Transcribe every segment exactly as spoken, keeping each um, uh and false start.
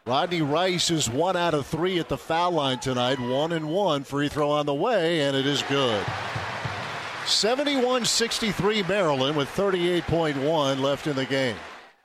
Rodney Rice is one out of three at the foul line tonight. One and one. Free throw on the way, and it is good. seventy-one sixty-three Maryland with thirty-eight point one left in the game.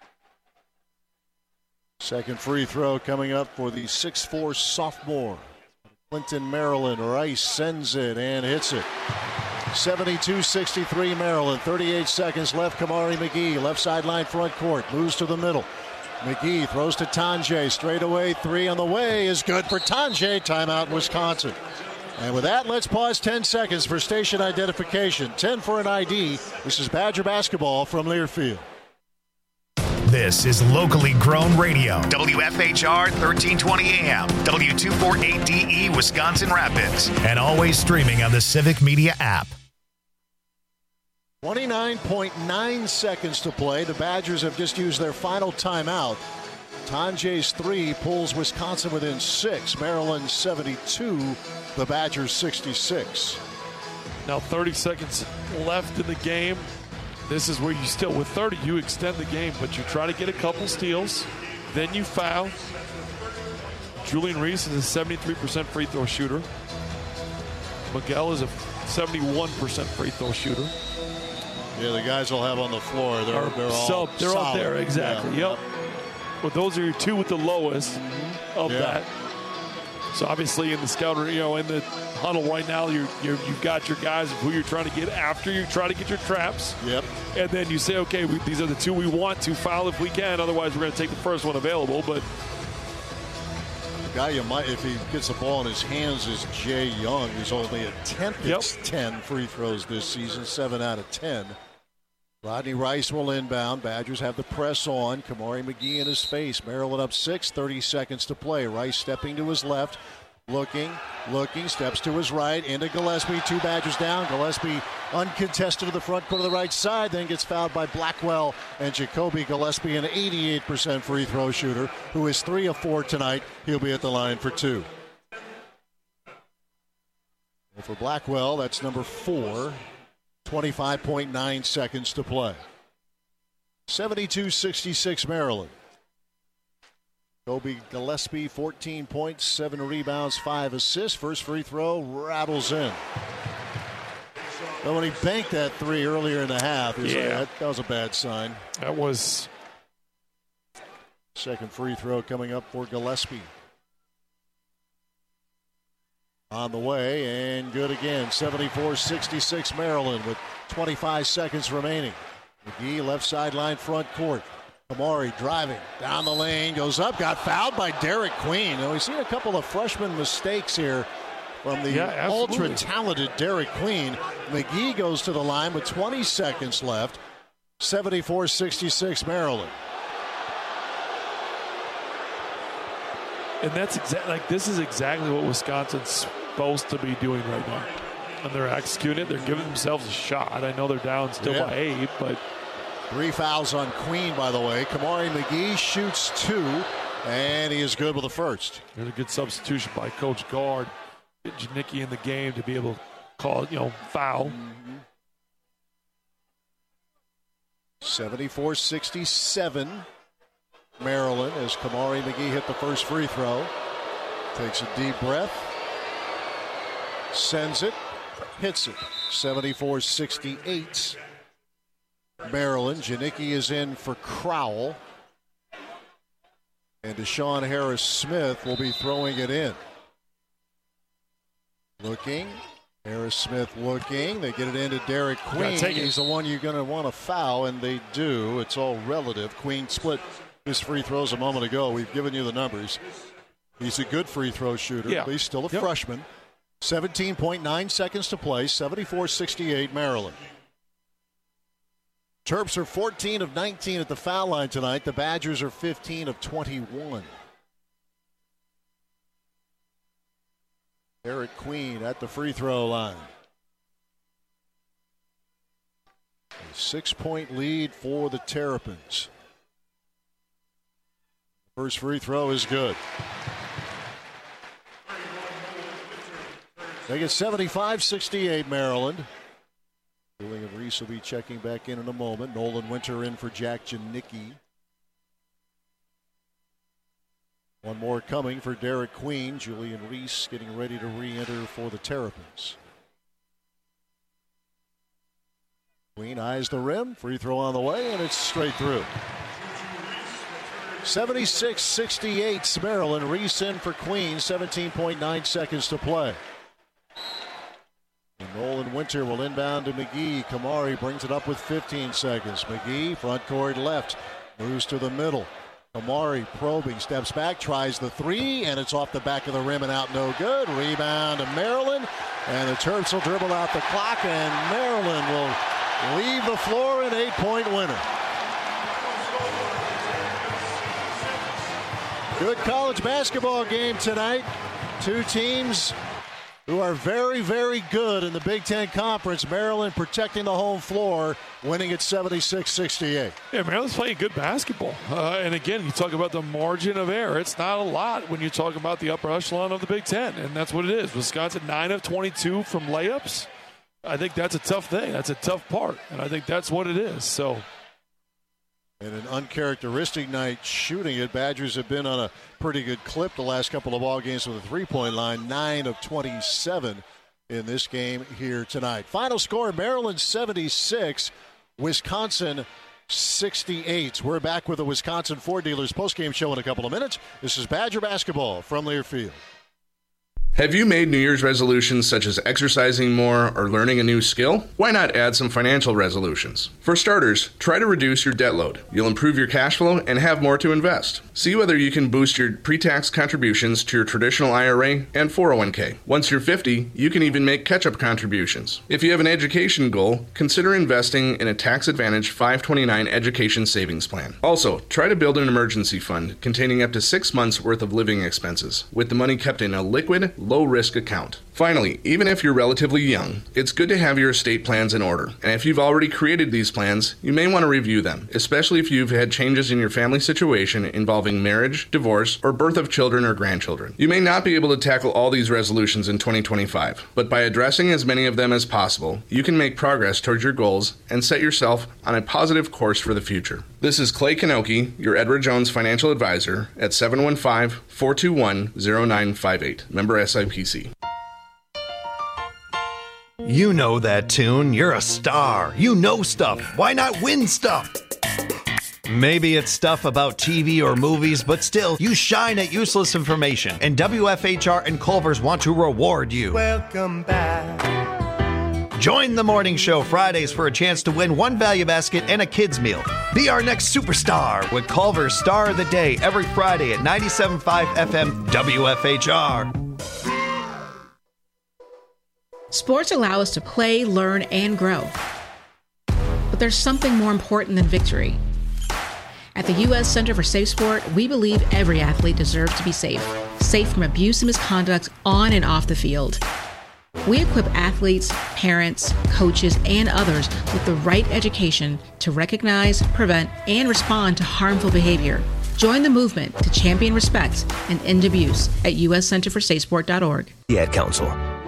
Second free throw coming up for the six foot four sophomore. Clinton, Maryland. Rice sends it and hits it. seventy-two sixty-three Maryland. thirty-eight seconds left. Kamari McGee, left sideline front court. Moves to the middle. McGee throws to Tanjay. Straight away, three on the way is good for Tanjay. Timeout, Wisconsin. And with that, let's pause ten seconds for station identification. ten for an I D. This is Badger basketball from Learfield. This is locally grown radio. W F H R thirteen twenty A M, W two forty-eight D E, Wisconsin Rapids. And always streaming on the Civic Media app. twenty-nine point nine seconds to play. The Badgers have just used their final timeout. Tanjay's three pulls Wisconsin within six. Maryland seventy-two, the Badgers sixty-six. Now thirty seconds left in the game. This is where you still, with thirty, you extend the game, but you try to get a couple steals, then you foul. Julian Reese is a seventy-three percent free throw shooter. Miguel is a seventy-one percent free throw shooter. Yeah, the guys will have on the floor. They're, they're all so they're solid. all there, exactly. Yeah. Yep. Well, those are your two with the lowest of yeah. that. So obviously in the scouter, you know, in the huddle right now, you're, you're, you've got your guys of who you're trying to get after. You try to get your traps. Yep. And then you say, okay, we, these are the two we want to foul if we can. Otherwise, we're going to take the first one available. But the guy you might, if he gets the ball in his hands, is Jay Young. He's only attempted yep. ten free throws this season, seven out of ten. Rodney Rice will inbound. Badgers have the press on. Kamari McGee in his face. Maryland up six, thirty seconds to play. Rice stepping to his left, looking, looking, steps to his right, into Gillespie. Two Badgers down. Gillespie uncontested to the front court of the right side, then gets fouled by Blackwell and Jacoby Gillespie, an eighty-eight percent free throw shooter, who is three of four tonight. He'll be at the line for two. And for Blackwell, that's number four. twenty-five point nine seconds to play. seventy-two sixty-six Maryland. Kobe Gillespie, fourteen points, seven rebounds, five assists. First free throw rattles in. But when he banked that three earlier in the half, yeah. like, that, that was a bad sign. That was. Second free throw coming up for Gillespie. On the way, and good again. seventy-four sixty-six Maryland with twenty-five seconds remaining. McGee, left sideline, front court. Kamari driving down the lane, goes up, got fouled by Derek Queen. Now, we've seen a couple of freshman mistakes here from the yeah, ultra-talented Derek Queen. McGee goes to the line with twenty seconds left. seventy-four sixty-six Maryland. And that's exactly like this is exactly what Wisconsin's supposed to be doing right now. And they're executing it. They're giving themselves a shot. I know they're down still yeah. by eight, but three fouls on Queen, by the way. Kamari McGee shoots two, and he is good with the first. There's a good substitution by Coach Gard. Get Janicki in the game to be able to call, you know, foul. Mm-hmm. seventy-four sixty-seven. Maryland as Kamari McGee hit the first free throw. Takes a deep breath. Sends it. Hits it. seventy-four sixty-eight. Maryland. Janicki is in for Crowell. And Deshaun Harris-Smith will be throwing it in. Looking. Harris-Smith looking. They get it into Derek Queen. He's the one you're going to want to foul, and they do. It's all relative. Queen split his free throws a moment ago. We've given you the numbers. He's a good free throw shooter, yeah. but he's still a yep. freshman. seventeen point nine seconds to play, seventy-four sixty-eight Maryland. Terps are fourteen of nineteen at the foul line tonight. The Badgers are fifteen of twenty-one. Derek Queen at the free throw line. A six-point lead for the Terrapins. First free throw is good. They get seventy-five sixty-eight Maryland. Julian Reese will be checking back in in a moment. Nolan Winter in for Jack Janicki. One more coming for Derek Queen. Julian Reese getting ready to re-enter for the Terrapins. Queen eyes the rim. Free throw on the way, and it's straight through. seventy-six sixty-eight, Maryland. Reese in for Queen. seventeen point nine seconds to play. And Nolan Winter will inbound to McGee. Kamari brings it up with fifteen seconds. McGee, front court left, moves to the middle. Kamari probing, steps back, tries the three, and it's off the back of the rim and out, no good. Rebound to Maryland, and the Terps will dribble out the clock, and Maryland will leave the floor an eight-point winner. Good college basketball game tonight. Two teams who are very, very good in the Big Ten Conference. Maryland protecting the home floor, winning at seventy-six sixty-eight. Yeah, Maryland's playing good basketball. Uh, and again, you talk about the margin of error. It's not a lot when you talk about the upper echelon of the Big Ten, and that's what it is. Wisconsin, nine of twenty-two from layups. I think that's a tough thing. That's a tough part, and I think that's what it is. So, and an uncharacteristic night shooting it. Badgers have been on a pretty good clip the last couple of ball games from the three-point line. nine of twenty-seven in this game here tonight. Final score, Maryland seventy-six, Wisconsin sixty-eight. We're back with the Wisconsin Ford Dealers postgame show in a couple of minutes. This is Badger Basketball from Learfield. Have you made New Year's resolutions such as exercising more or learning a new skill? Why not add some financial resolutions? For starters, try to reduce your debt load. You'll improve your cash flow and have more to invest. See whether you can boost your pre-tax contributions to your traditional I R A and four oh one k. Once you're fifty, you can even make catch-up contributions. If you have an education goal, consider investing in a tax-advantaged five twenty-nine education savings plan. Also, try to build an emergency fund containing up to six months worth of living expenses, with the money kept in a liquid, low-risk account. Finally, even if you're relatively young, it's good to have your estate plans in order. And if you've already created these plans, you may want to review them, especially if you've had changes in your family situation involving marriage, divorce, or birth of children or grandchildren. You may not be able to tackle all these resolutions in twenty twenty-five, but by addressing as many of them as possible, you can make progress towards your goals and set yourself on a positive course for the future. This is Clay Kanoki, your Edward Jones financial advisor at seven one five, four two one, zero nine five eight. Member S I P C. You know that tune. You're a star. You know stuff. Why not win stuff? Maybe it's stuff about T V or movies, but still, you shine at useless information. And W F H R and Culver's want to reward you. Welcome back. Join the morning show Fridays for a chance to win one value basket and a kid's meal. Be our next superstar with Culver's Star of the Day every Friday at ninety-seven point five F M W F H R. Sports allow us to play, learn, and grow. But there's something more important than victory. At the U S Center for Safe Sport, we believe every athlete deserves to be safe. Safe from abuse and misconduct on and off the field. We equip athletes, parents, coaches, and others with the right education to recognize, prevent, and respond to harmful behavior. Join the movement to champion respect and end abuse at U S center for safe sport dot org. The Ad Council.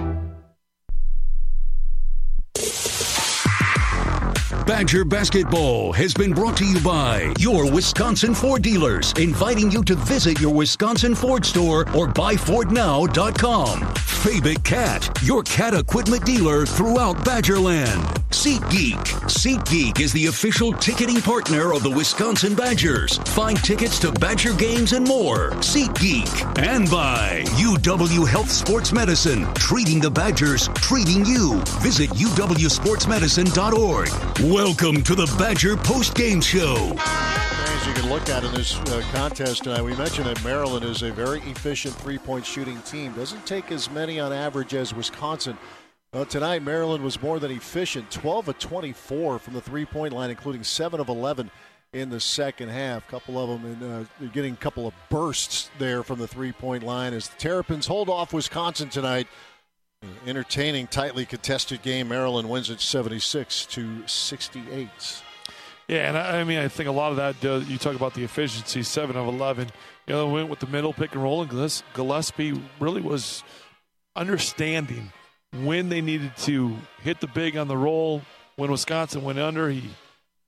Badger Basketball has been brought to you by your Wisconsin Ford dealers, inviting you to visit your Wisconsin Ford store or buy ford now dot com. Fabic Cat, your cat equipment dealer throughout Badgerland. SeatGeek. SeatGeek is the official ticketing partner of the Wisconsin Badgers. Find tickets to Badger games and more. SeatGeek. And by U W Health Sports Medicine, treating the Badgers, treating you. Visit U W sports medicine dot org. Welcome to the Badger Post-Game Show. As you can look at in this uh, contest tonight, we mentioned that Maryland is a very efficient three-point shooting team. Doesn't take as many on average as Wisconsin. Well, tonight, Maryland was more than efficient. twelve of twenty-four from the three-point line, including seven of eleven in the second half. A couple of them in, uh, getting a couple of bursts there from the three-point line as the Terrapins hold off Wisconsin tonight. Entertaining, tightly contested game. Maryland wins it seventy-six to sixty-eight. Yeah, and I, I mean, I think a lot of that, uh, you talk about the efficiency, seven of eleven. You know, went with the middle pick and roll, and Gillespie really was understanding when they needed to hit the big on the roll. When Wisconsin went under, he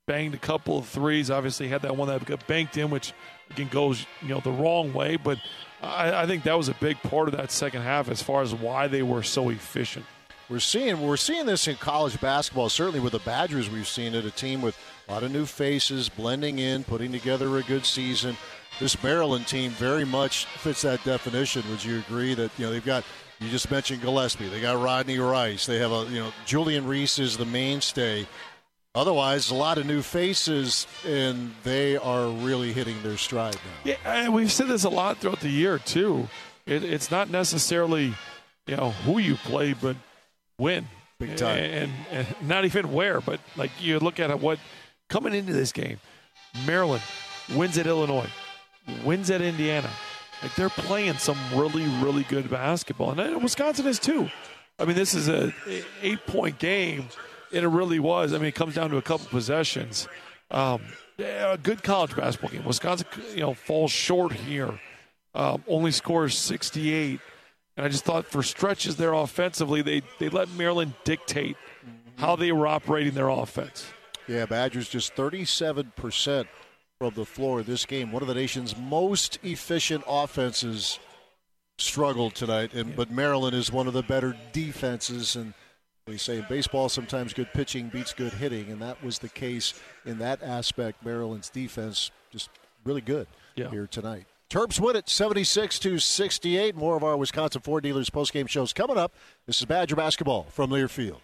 banged a couple of threes. Obviously had that one that got banked in, which again goes, you know, the wrong way. But I, I think that was a big part of that second half as far as why they were so efficient. We're seeing we're seeing this in college basketball. Certainly with the Badgers, we've seen it. A team with a lot of new faces, blending in, putting together a good season. This Maryland team very much fits that definition. Would you agree that, you know, they've got, you just mentioned Gillespie, they got Rodney Rice, they have a, you know, Julian Reese is the mainstay. Otherwise, a lot of new faces, and they are really hitting their stride now. Yeah, and we've said this a lot throughout the year too. It, it's not necessarily, you know, who you play, but when. Big time. And, and not even where, but like you look at it, what coming into this game, Maryland wins at Illinois, wins at Indiana. Like they're playing some really, really good basketball, and then Wisconsin is too. I mean, this is a eight-point game, and it really was. I mean, it comes down to a couple possessions. Um, yeah, a good college basketball game. Wisconsin, you know, falls short here. Um, only scores sixty-eight. And I just thought for stretches there offensively, they, they let Maryland dictate how they were operating their offense. Yeah, Badgers just thirty-seven percent from the floor this game. One of the nation's most efficient offenses struggled tonight, and yeah. but Maryland is one of the better defenses. And we say in baseball sometimes good pitching beats good hitting, and that was the case in that aspect. Maryland's defense just really good yeah. here tonight. Terps win it seventy-six to sixty-eight. More of our Wisconsin Ford Dealers postgame shows coming up. This is Badger basketball from Learfield.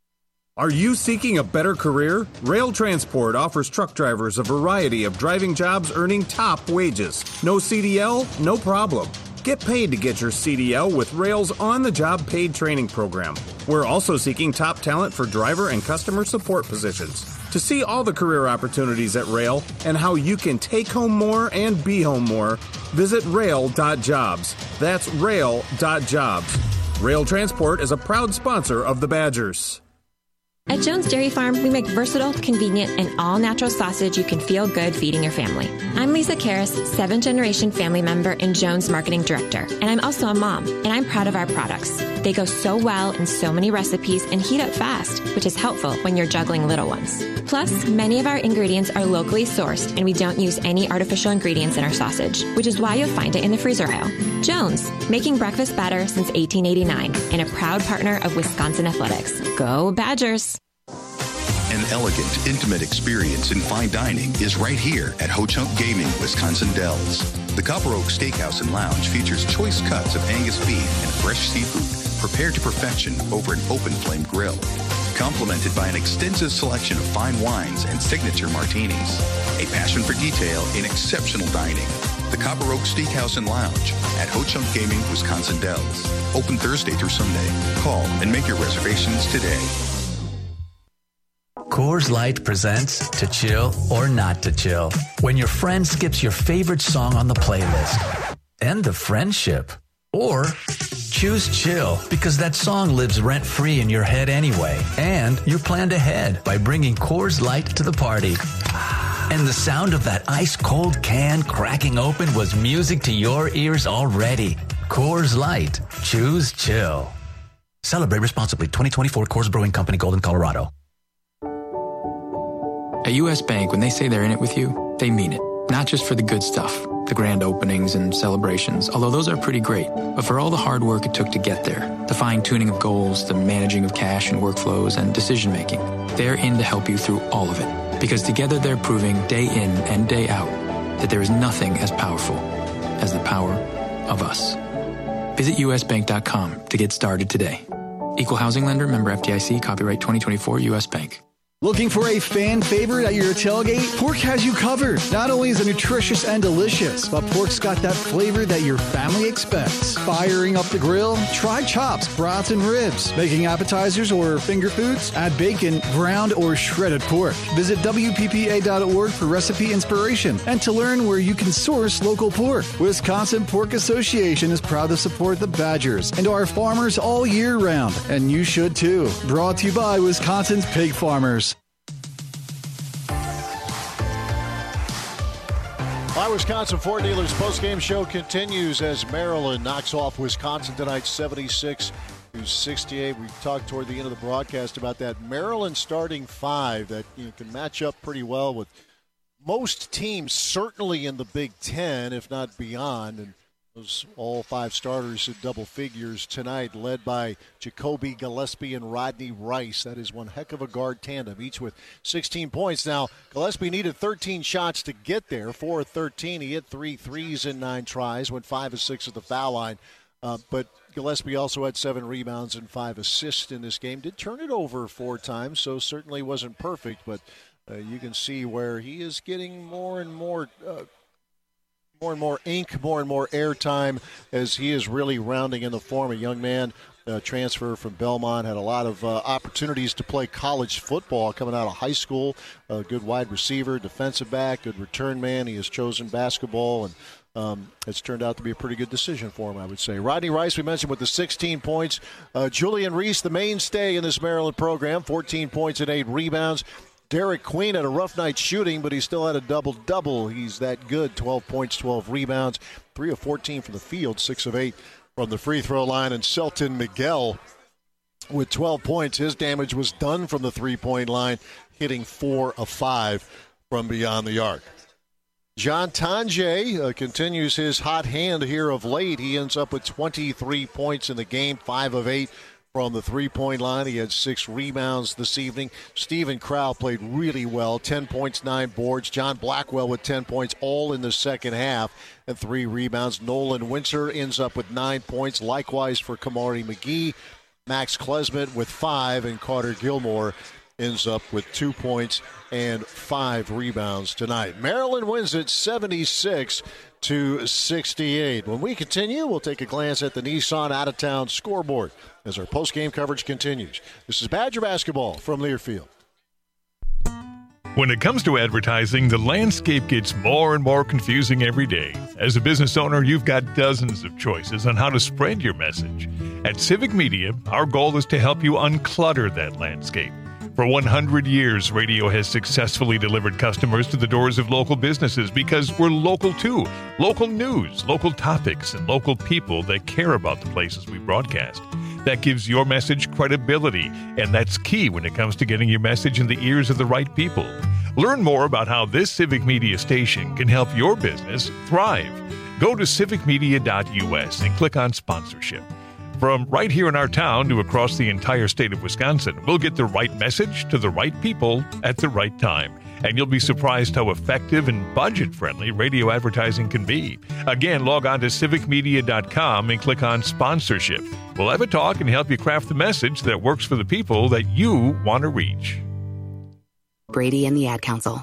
Are you seeking a better career? Rail Transport offers truck drivers a variety of driving jobs earning top wages. No C D L? No problem. Get paid to get your C D L with Rail's on-the-job paid training program. We're also seeking top talent for driver and customer support positions. To see all the career opportunities at Rail and how you can take home more and be home more, visit rail dot jobs. That's rail dot jobs. Rail Transport is a proud sponsor of the Badgers. At Jones Dairy Farm, we make versatile, convenient, and all-natural sausage you can feel good feeding your family. I'm Lisa Karras, seventh-generation family member and Jones Marketing Director, and I'm also a mom, and I'm proud of our products. They go so well in so many recipes and heat up fast, which is helpful when you're juggling little ones. Plus, many of our ingredients are locally sourced, and we don't use any artificial ingredients in our sausage, which is why you'll find it in the freezer aisle. Jones, making breakfast better since eighteen eighty-nine, and a proud partner of Wisconsin Athletics. Go Badgers! An elegant, intimate experience in fine dining is right here at Ho-Chunk Gaming, Wisconsin Dells. The Copper Oak Steakhouse and Lounge features choice cuts of Angus beef and fresh seafood prepared to perfection over an open flame grill, complemented by an extensive selection of fine wines and signature martinis. A passion for detail in exceptional dining. The Copper Oak Steakhouse and Lounge at Ho-Chunk Gaming, Wisconsin Dells. Open Thursday through Sunday. Call and make your reservations today. Coors Light presents To Chill or Not to Chill. When your friend skips your favorite song on the playlist. End the friendship. Or choose chill because that song lives rent-free in your head anyway. And you're planned ahead by bringing Coors Light to the party. And the sound of that ice-cold can cracking open was music to your ears already. Coors Light. Choose chill. Celebrate responsibly. twenty twenty-four Coors Brewing Company, Golden, Colorado. At U S Bank, when they say they're in it with you, they mean it. Not just for the good stuff, the grand openings and celebrations, although those are pretty great, but for all the hard work it took to get there, the fine-tuning of goals, the managing of cash and workflows, and decision-making. They're in to help you through all of it, because together they're proving day in and day out that there is nothing as powerful as the power of us. Visit U S bank dot com to get started today. Equal housing lender, member F D I C, copyright twenty twenty-four, U S Bank. Looking for a fan favorite at your tailgate? Pork has you covered. Not only is it nutritious and delicious, but pork's got that flavor that your family expects. Firing up the grill? Try chops, brats, and ribs. Making appetizers or finger foods? Add bacon, ground, or shredded pork. Visit W P P A dot org for recipe inspiration and to learn where you can source local pork. Wisconsin Pork Association is proud to support the Badgers and our farmers all year round, and you should too. Brought to you by Wisconsin's Pig Farmers. My Wisconsin Ford Dealers postgame show continues as Maryland knocks off Wisconsin tonight seventy-six to sixty-eight. We talked toward the end of the broadcast about that Maryland starting five that you know, can match up pretty well with most teams, certainly in the Big Ten, if not beyond. And those all five starters in double figures tonight, led by Jacoby Gillespie and Rodney Rice. That is one heck of a guard tandem, each with sixteen points. Now, Gillespie needed thirteen shots to get there, four of thirteen. He hit three threes in nine tries, went five of six at the foul line. Uh, but Gillespie also had seven rebounds and five assists in this game. Did turn it over four times, so certainly wasn't perfect, but Uh, you can see where he is getting more and more uh, more and more ink, more and more airtime as he is really rounding in the form. A young man, uh, transfer from Belmont, had a lot of uh, opportunities to play college football coming out of high school. A good wide receiver, defensive back, good return man. He has chosen basketball, and um, it's turned out to be a pretty good decision for him, I would say. Rodney Rice, we mentioned, with the sixteen points. Uh, Julian Reese, the mainstay in this Maryland program, fourteen points and eight rebounds. Derek Queen had a rough night shooting, but he still had a double-double. He's that good, twelve points, twelve rebounds, three of fourteen from the field, six of eight from the free throw line. And Selton Miguel with twelve points. His damage was done from the three-point line, hitting four of five from beyond the arc. John Tonje uh, continues his hot hand here of late. He ends up with twenty-three points in the game, five of eight from the three-point line. He had six rebounds this evening. Stephen Crowell played really well, ten points, nine boards. John Blackwell with ten points, all in the second half, and three rebounds. Nolan Winter ends up with nine points, likewise for Kamari McGee. Max Klesmet with five, and Carter Gilmore ends up with two points and five rebounds tonight. Maryland wins it seventy-six to sixty-eight. When we continue, we'll take a glance at the Nissan out-of-town scoreboard as our post-game coverage continues. This is Badger Basketball from Learfield. When it comes to advertising, the landscape gets more and more confusing every day. As a business owner, you've got dozens of choices on how to spread your message. At Civic Media, our goal is to help you unclutter that landscape. For one hundred years, radio has successfully delivered customers to the doors of local businesses because we're local too. Local news, local topics, and local people that care about the places we broadcast. That gives your message credibility, and that's key when it comes to getting your message in the ears of the right people. Learn more about how this Civic Media station can help your business thrive. Go to civic media dot u s and click on sponsorship. From right here in our town to across the entire state of Wisconsin, we'll get the right message to the right people at the right time. And you'll be surprised how effective and budget-friendly radio advertising can be. Again, log on to civic media dot com and click on sponsorship. We'll have a talk and help you craft the message that works for the people that you want to reach. Brady and the Ad Council.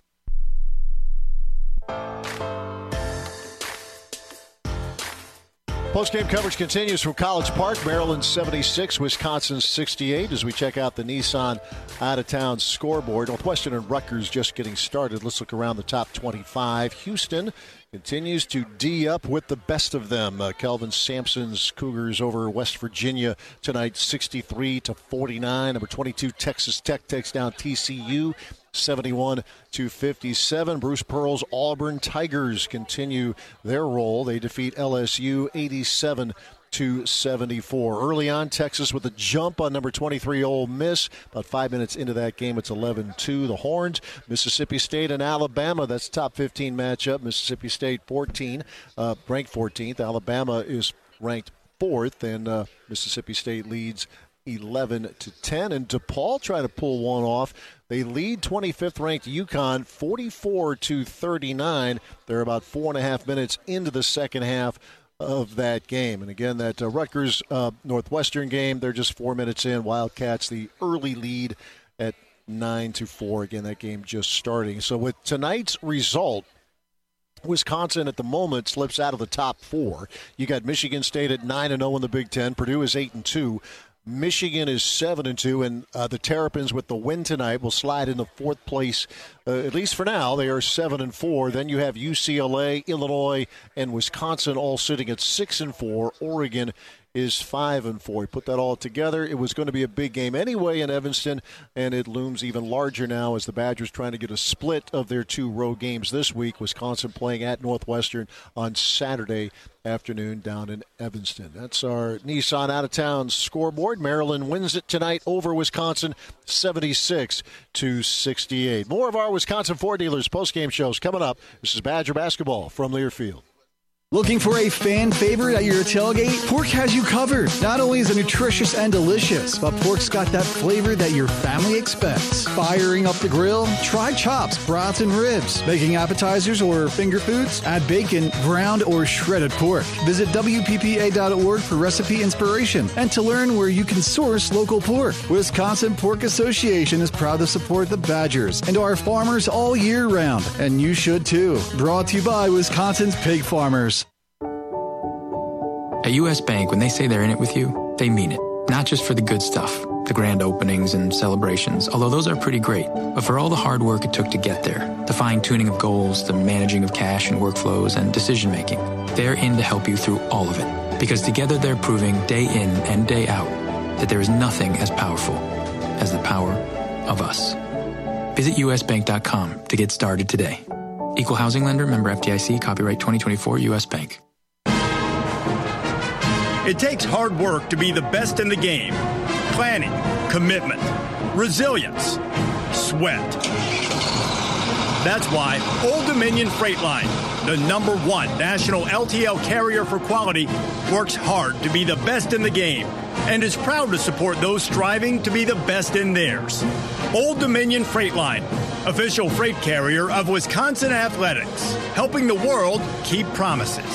Post-game coverage continues from College Park. Maryland seventy-six, Wisconsin sixty-eight, as we check out the Nissan out-of-town scoreboard. Northwestern and Rutgers just getting started. Let's look around the top twenty-five. Houston continues to D up with the best of them. Uh, Kelvin Sampson's Cougars over West Virginia tonight, sixty-three to forty-nine. Number twenty-two, Texas Tech takes down T C U, seventy-one to fifty-seven. Bruce Pearl's Auburn Tigers continue their roll. They defeat L S U eighty-seven to seventy-four. Early on, Texas with a jump on number twenty-three Ole Miss. About five minutes into that game, it's eleven two. The Horns, Mississippi State and Alabama. That's top fifteen matchup. Mississippi State fourteen, uh, ranked fourteenth. Alabama is ranked fourth, and uh, Mississippi State leads eleven to ten. And DePaul trying to pull one off. They lead twenty-fifth ranked UConn forty-four to thirty-nine. They're about four and a half minutes into the second half of that game. And again, that uh, Rutgers uh, Northwestern game, they're just four minutes in. Wildcats the early lead at nine to four. Again, that game just starting. So with tonight's result, Wisconsin at the moment slips out of the top four. You got Michigan State at nine and oh in the Big Ten. Purdue is eight and two. Michigan is seven and two, and uh, the Terrapins with the win tonight will slide into fourth place, uh, at least for now. They are seven and four. Then you have U C L A, Illinois, and Wisconsin all sitting at six and four. Oregon is five and four. Put that all together, it was going to be a big game anyway in Evanston, and it looms even larger now as the Badgers trying to get a split of their two road games this week. Wisconsin playing at Northwestern on Saturday afternoon down in Evanston. That's our Nissan out-of-town scoreboard. Maryland wins it tonight over Wisconsin, seventy-six to sixty-eight. More of our Wisconsin Ford dealers post-game shows coming up. This is Badger basketball from Learfield. Looking for a fan favorite at your tailgate? Pork has you covered. Not only is it nutritious and delicious, but Pork's got that flavor that your family expects. Firing up the grill? Try chops, brats, and ribs. Making appetizers or finger foods? Add bacon, ground, or shredded pork. Visit W P P A dot org for recipe inspiration and to learn where you can source local pork. Wisconsin Pork Association is proud to support the Badgers and our farmers all year round, and you should too. Brought to you by Wisconsin's pig farmers. At U S. Bank, when they say they're in it with you, they mean it. Not just for the good stuff, the grand openings and celebrations, although those are pretty great, but for all the hard work it took to get there, the fine-tuning of goals, the managing of cash and workflows, and decision-making. They're in to help you through all of it, because together they're proving day in and day out that there is nothing as powerful as the power of us. Visit U S bank dot com to get started today. Equal housing lender, member F D I C, copyright twenty twenty-four, U S. Bank. It takes hard work to be the best in the game. Planning, commitment, resilience, sweat. That's why Old Dominion Freight Line, the number one national L T L carrier for quality, works hard to be the best in the game and is proud to support those striving to be the best in theirs. Old Dominion Freight Line, official freight carrier of Wisconsin Athletics, helping the world keep promises.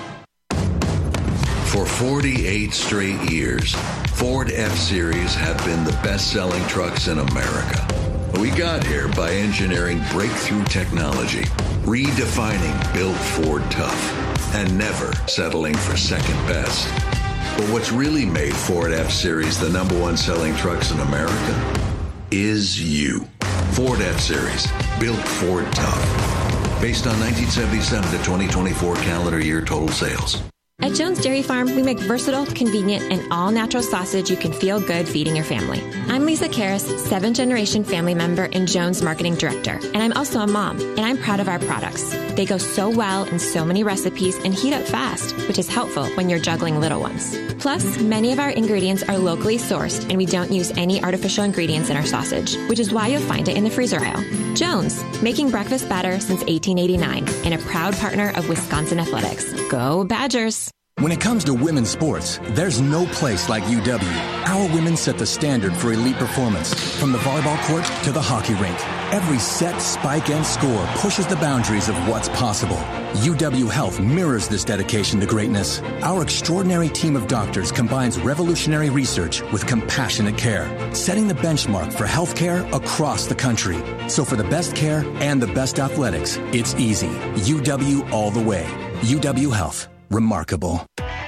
For forty-eight straight years, Ford F-Series have been the best-selling trucks in America. We got here by engineering breakthrough technology, redefining Built Ford Tough, and never settling for second best. But what's really made Ford F-Series the number one selling trucks in America is you. Ford F-Series, Built Ford Tough. Based on nineteen seventy-seven to twenty twenty-four calendar year total sales. At Jones Dairy Farm, we make versatile, convenient, and all-natural sausage you can feel good feeding your family. I'm Lisa Karras, seventh-generation family member and Jones Marketing Director, and I'm also a mom, and I'm proud of our products. They go so well in so many recipes and heat up fast, which is helpful when you're juggling little ones. Plus, many of our ingredients are locally sourced, and we don't use any artificial ingredients in our sausage, which is why you'll find it in the freezer aisle. Jones, making breakfast better since eighteen eighty-nine, and a proud partner of Wisconsin Athletics. Go Badgers! When it comes to women's sports, there's no place like U W. Our women set the standard for elite performance, from the volleyball court to the hockey rink. Every set, spike, and score pushes the boundaries of what's possible. U W Health mirrors this dedication to greatness. Our extraordinary team of doctors combines revolutionary research with compassionate care, setting the benchmark for healthcare across the country. So for the best care and the best athletics, it's easy. U W all the way. U W Health. Remarkable.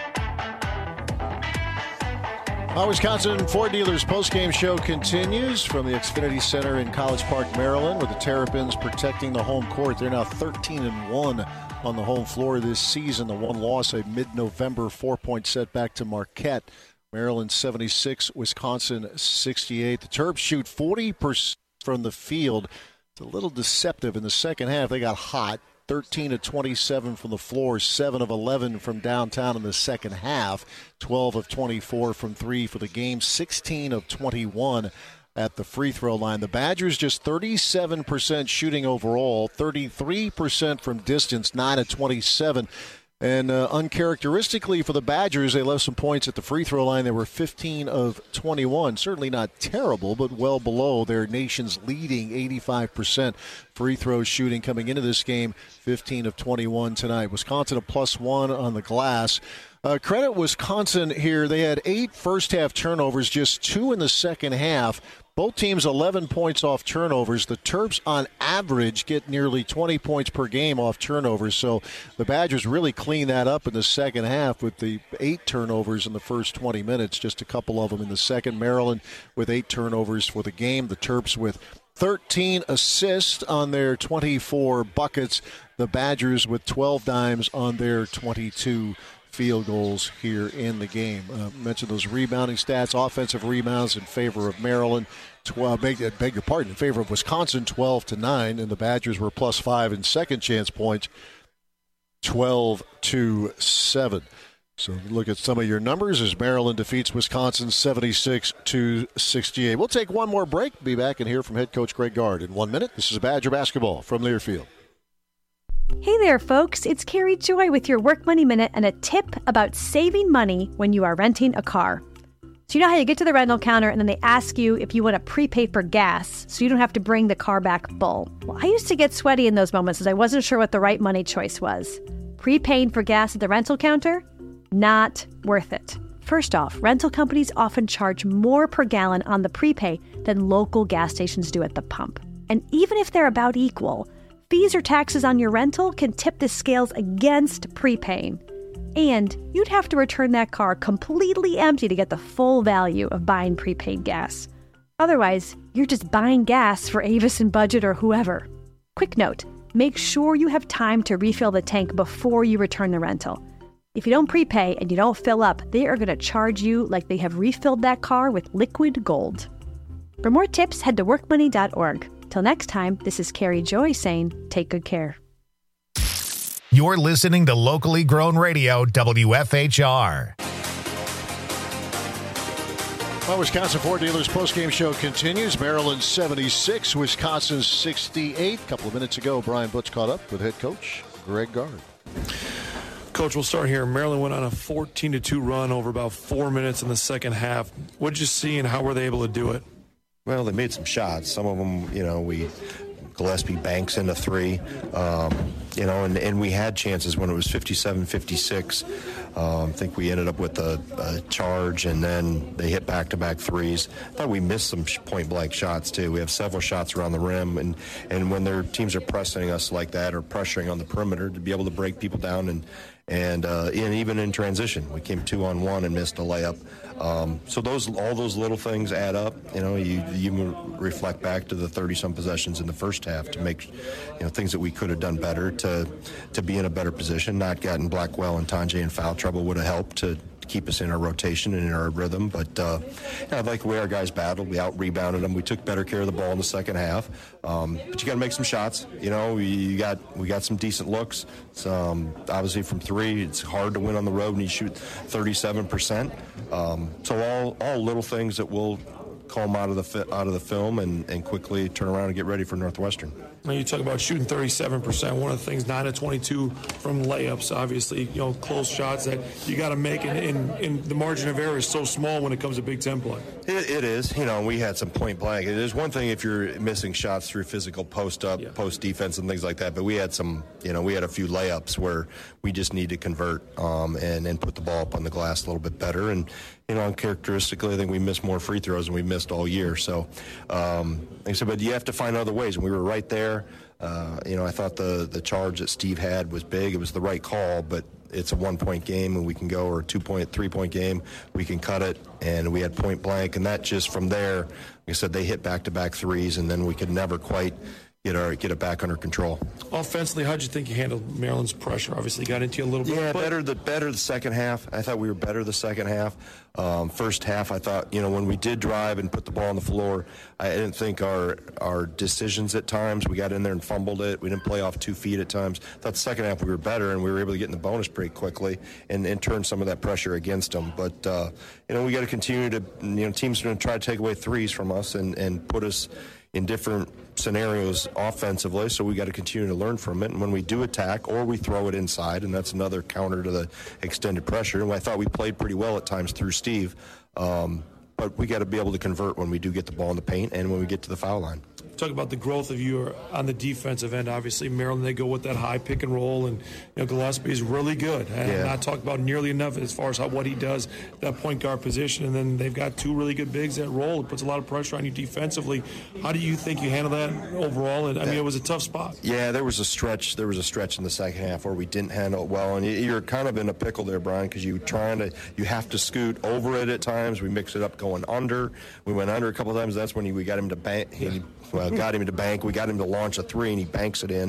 Our Wisconsin Ford Dealers postgame show continues from the Xfinity Center in College Park, Maryland, with the Terrapins protecting the home court. They're now thirteen and one on the home floor this season. The one loss, a mid-November four-point setback to Marquette. Maryland seventy-six, Wisconsin sixty-eight. The Terps shoot forty percent from the field. It's a little deceptive in the second half. They got hot. thirteen of twenty-seven from the floor, seven of eleven from downtown in the second half, twelve of twenty-four from three for the game, sixteen of twenty-one at the free throw line. The Badgers just thirty-seven percent shooting overall, thirty-three percent from distance, nine of twenty-seven. And uh, uncharacteristically for the Badgers, they left some points at the free throw line. They were fifteen of twenty-one. Certainly not terrible, but well below their nation's leading eighty-five percent free throw shooting coming into this game, fifteen of twenty-one tonight. Wisconsin a plus one on the glass. Uh, credit Wisconsin here. They had eight first-half turnovers, just two in the second half. Both teams eleven points off turnovers. The Terps, on average, get nearly twenty points per game off turnovers. So the Badgers really cleaned that up in the second half with the eight turnovers in the first twenty minutes, just a couple of them in the second. Maryland with eight turnovers for the game. The Terps with thirteen assists on their twenty-four buckets. The Badgers with twelve dimes on their twenty-two field goals here in the game. Uh, mentioned those rebounding stats, offensive rebounds in favor of Maryland. twelve, beg, beg your pardon, in favor of Wisconsin, twelve to nine, and the Badgers were plus five in second chance points, twelve to seven. So look at some of your numbers as Maryland defeats Wisconsin seventy-six to sixty-eight. We'll take one more break. Be back and hear from head coach Greg Gard in one minute. This is Badger basketball from Learfield. Hey there, folks. It's Carrie Joy with your Work Money Minute and a tip about saving money when you are renting a car. So you know how you get to the rental counter and then they ask you if you want to prepay for gas so you don't have to bring the car back full. Well, I used to get sweaty in those moments as I wasn't sure what the right money choice was. Prepaying for gas at the rental counter? Not worth it. First off, rental companies often charge more per gallon on the prepay than local gas stations do at the pump. And even if they're about equal, fees or taxes on your rental can tip the scales against prepaying. And you'd have to return that car completely empty to get the full value of buying prepaid gas. Otherwise, you're just buying gas for Avis and Budget or whoever. Quick note, make sure you have time to refill the tank before you return the rental. If you don't prepay and you don't fill up, they are going to charge you like they have refilled that car with liquid gold. For more tips, head to work money dot org. Till next time, this is Carrie Joy saying, take good care. You're listening to Locally Grown Radio, W F H R. Our Wisconsin Ford Dealers postgame show continues. Maryland seventy-six, Wisconsin sixty-eight. A couple of minutes ago, Brian Butch caught up with head coach Greg Gard. Coach, we'll start here. Maryland went on a fourteen to two run over about four minutes in the second half. What did you see and how were they able to do it? Well, they made some shots. Some of them, you know, we Gillespie banks into three, um, you know, and, and we had chances when it was fifty-seven fifty-six. Um, I think we ended up with a, a charge, and then they hit back-to-back threes. I thought we missed some point-blank shots, too. We have several shots around the rim, and, and when their teams are pressing us like that or pressuring on the perimeter, to be able to break people down and and, uh, and even in transition. We came two on one and missed a layup. Um, so those all those little things add up. You know, you you reflect back to the thirty-some possessions in the first half to make, you know, things that we could have done better to to be in a better position. Not gotten Blackwell and Tanjay in foul trouble would have helped to keep us in our rotation and in our rhythm. But uh, yeah, I like the way our guys battled. We out-rebounded them. We took better care of the ball in the second half. Um, but you got to make some shots. You know, we you got we got some decent looks. So, um, obviously, from three, it's hard to win on the road when you shoot thirty-seven percent. Um, so all all little things that we'll call them out of the fi- out of the film and, and quickly turn around and get ready for Northwestern. Now you talk about shooting thirty-seven percent. One of the things, nine of twenty-two from layups. Obviously, you know, close shots that you got to make, and, and, and the margin of error is so small when it comes to Big Ten play. It, it is. You know, we had some point blank. It is one thing if you're missing shots through physical post up, yeah. post defense, and things like that. But we had some. You know, we had a few layups where we just need to convert um, and and put the ball up on the glass a little bit better. And you know, uncharacteristically, I think we missed more free throws than we missed all year. So, um, like I said, but you have to find other ways, and we were right there. Uh, you know, I thought the, the charge that Steve had was big. It was the right call, but it's a one-point game, and we can go, or a two-point, three-point game. We can cut it, and we had point blank. And that just from there, like I said, they hit back-to-back threes, and then we could never quite get our get it back under control. Offensively, how'd you think you handled Maryland's pressure? Obviously, got into you a little bit. Yeah, but... better the better the second half. I thought we were better the second half. Um, first half, I thought, you know, when we did drive and put the ball on the floor, I didn't think our our decisions at times, we got in there and fumbled it. We didn't play off two feet at times. I thought the second half we were better, and we were able to get in the bonus pretty quickly and, and turn some of that pressure against them. But, uh, you know, we got to continue to, you know, teams are going to try to take away threes from us and, and put us in different scenarios offensively, so we got to continue to learn from it. And when we do attack, or we throw it inside, and that's another counter to the extended pressure. And I thought we played pretty well at times through Steve, um, but we got to be able to convert when we do get the ball in the paint and when we get to the foul line. Talk about the growth of you on the defensive end. Obviously, Maryland, they go with that high pick and roll, and you know Gillespie is really good. And yeah. not talked about nearly enough as far as how, what he does, that point guard position. And then they've got two really good bigs that roll. It puts a lot of pressure on you defensively. How do you think you handle that overall? And I mean, it was a tough spot. Yeah, there was a stretch. There was a stretch in the second half where we didn't handle it well, and you're kind of in a pickle there, Brian, because you trying to you have to scoot over it at times. We mix it up going under. We went under a couple of times. That's when he, we got him to bank. He, well, got him to bank. We got him to launch a three, and he banks it in.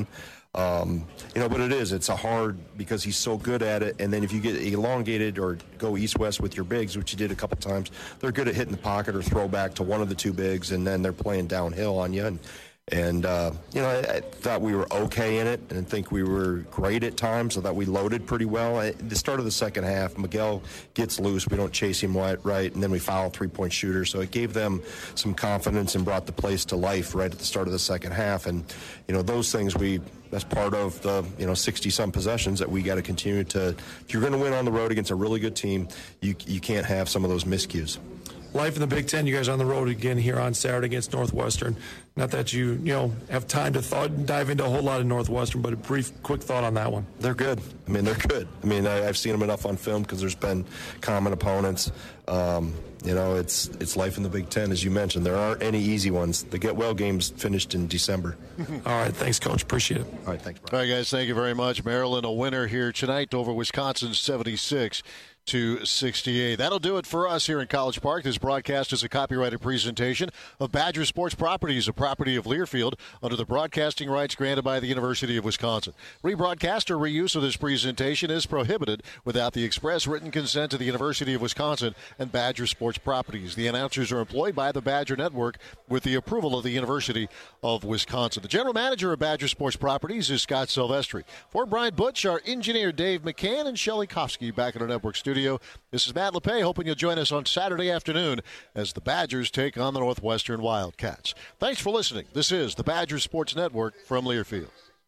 Um, you know, but it is. It's a hard because he's so good at it. And then if you get elongated or go east-west with your bigs, which you did a couple times, they're good at hitting the pocket or throw back to one of the two bigs, and then they're playing downhill on you. And, and uh, you know, I, I thought we were okay in it and think we were great at times. I thought we loaded pretty well. At the start of the second half, Miguel gets loose. We don't chase him right, right and then we foul a three-point shooter. So it gave them some confidence and brought the place to life right at the start of the second half. And, you know, those things we – that's part of the, you know, sixty-some possessions that we got to continue to – if you're going to win on the road against a really good team, you you can't have some of those miscues. Life in the Big Ten, you guys are on the road again here on Saturday against Northwestern. Not that you, you know, have time to thought, dive into a whole lot of Northwestern, but a brief, quick thought on that one. They're good. I mean, they're good. I mean, I, I've seen them enough on film because there's been common opponents. Um, you know, it's it's life in the Big Ten, as you mentioned. There aren't any easy ones. The Get Well games finished in December. All right, thanks, Coach. Appreciate it. All right, thanks, Brian. All right, guys, thank you very much. Maryland, a winner here tonight over Wisconsin, seventy-six to sixty-eight. That'll do it for us here in College Park. This broadcast is a copyrighted presentation of Badger Sports Properties, a property of Learfield, under the broadcasting rights granted by the University of Wisconsin. Rebroadcast or reuse of this presentation is prohibited without the express written consent of the University of Wisconsin and Badger Sports Properties. The announcers are employed by the Badger Network with the approval of the University of Wisconsin. The general manager of Badger Sports Properties is Scott Silvestri. For Brian Butch, our engineer Dave McCann, and Shelly Kofsky back in our network studio. This is Matt LePay, hoping you'll join us on Saturday afternoon as the Badgers take on the Northwestern Wildcats. Thanks for listening. This is the Badger Sports Network from Learfield.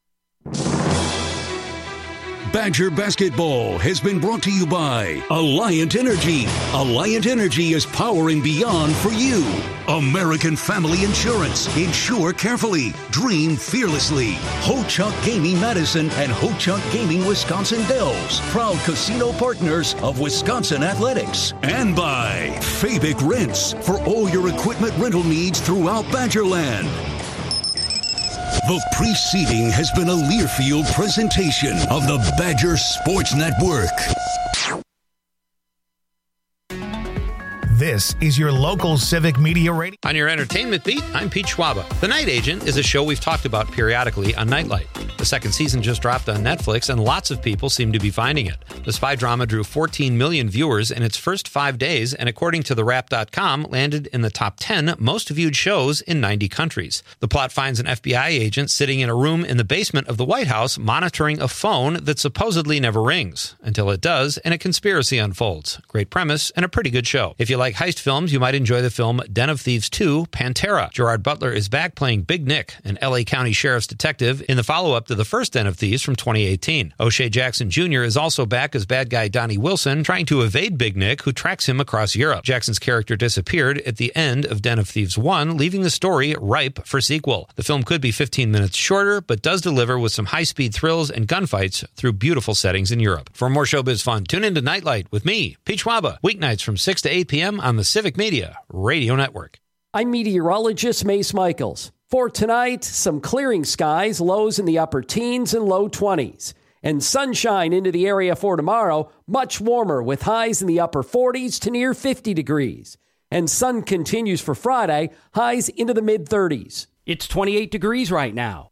Badger Basketball has been brought to you by Alliant Energy. Alliant Energy is powering beyond for you. American Family Insurance. Insure carefully. Dream fearlessly. Ho-Chunk Gaming Madison and Ho-Chunk Gaming Wisconsin Dells. Proud casino partners of Wisconsin Athletics. And by Fabic Rents for all your equipment rental needs throughout Badgerland. The preceding has been a Learfield presentation of the Badger Sports Network. This is your local Civic Media Radio. On your entertainment beat, I'm Pete Schwaba. The Night Agent is a show we've talked about periodically on Nightlight. The second season just dropped on Netflix, and lots of people seem to be finding it. The spy drama drew fourteen million viewers in its first five days, and according to the wrap dot com, landed in the top ten most viewed shows in ninety countries. The plot finds an F B I agent sitting in a room in the basement of the White House monitoring a phone that supposedly never rings, until it does, and a conspiracy unfolds. Great premise, and a pretty good show. If you like heist films, you might enjoy the film Den of Thieves two, Pantera. Gerard Butler is back playing Big Nick, an L A County Sheriff's detective, in the follow-up to the first Den of Thieves from twenty eighteen. O'Shea Jackson Junior is also back as bad guy Donnie Wilson, trying to evade Big Nick, who tracks him across Europe. Jackson's character disappeared at the end of Den of Thieves one, leaving the story ripe for sequel. The film could be fifteen minutes shorter, but does deliver with some high-speed thrills and gunfights through beautiful settings in Europe. For more showbiz fun, tune into Nightlight with me, Pete Schwaba, weeknights from six to eight p.m. on the Civic Media Radio Network. I'm meteorologist Mace Michaels. For tonight, some clearing skies, lows in the upper teens and low twenties. And sunshine into the area for tomorrow, much warmer with highs in the upper forties to near fifty degrees. And sun continues for Friday, highs into the mid-thirties. It's twenty-eight degrees right now.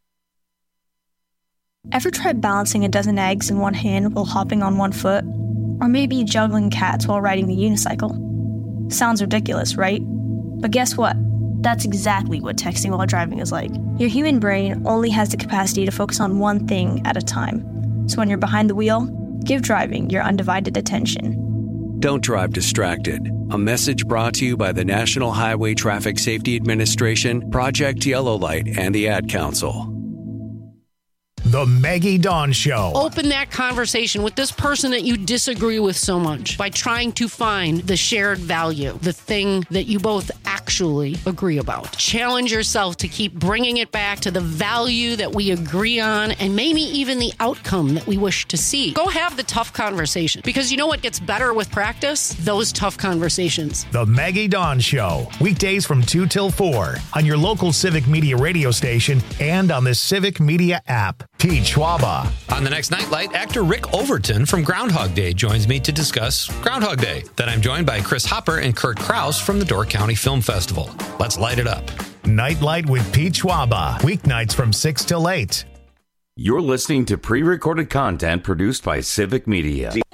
Ever tried balancing a dozen eggs in one hand while hopping on one foot? Or maybe juggling cats while riding the unicycle? Sounds ridiculous, right? But guess what? That's exactly what texting while driving is like. Your human brain only has the capacity to focus on one thing at a time. So when you're behind the wheel, give driving your undivided attention. Don't drive distracted. A message brought to you by the National Highway Traffic Safety Administration, Project Yellow Light, and the Ad Council. The Maggie Dawn Show. Open that conversation with this person that you disagree with so much by trying to find the shared value, the thing that you both actually agree about. Challenge yourself to keep bringing it back to the value that we agree on and maybe even the outcome that we wish to see. Go have the tough conversation, because you know what gets better with practice? Those tough conversations. The Maggie Dawn Show. Weekdays from two till four on your local Civic Media radio station and on the Civic Media app. Pete Schwaba. On the next Nightlight, actor Rick Overton from Groundhog Day joins me to discuss Groundhog Day. Then I'm joined by Chris Hopper and Kurt Krause from the Door County Film Festival. Let's light it up. Nightlight with Pete Schwaba. Weeknights from six till eight. You're listening to pre-recorded content produced by Civic Media. This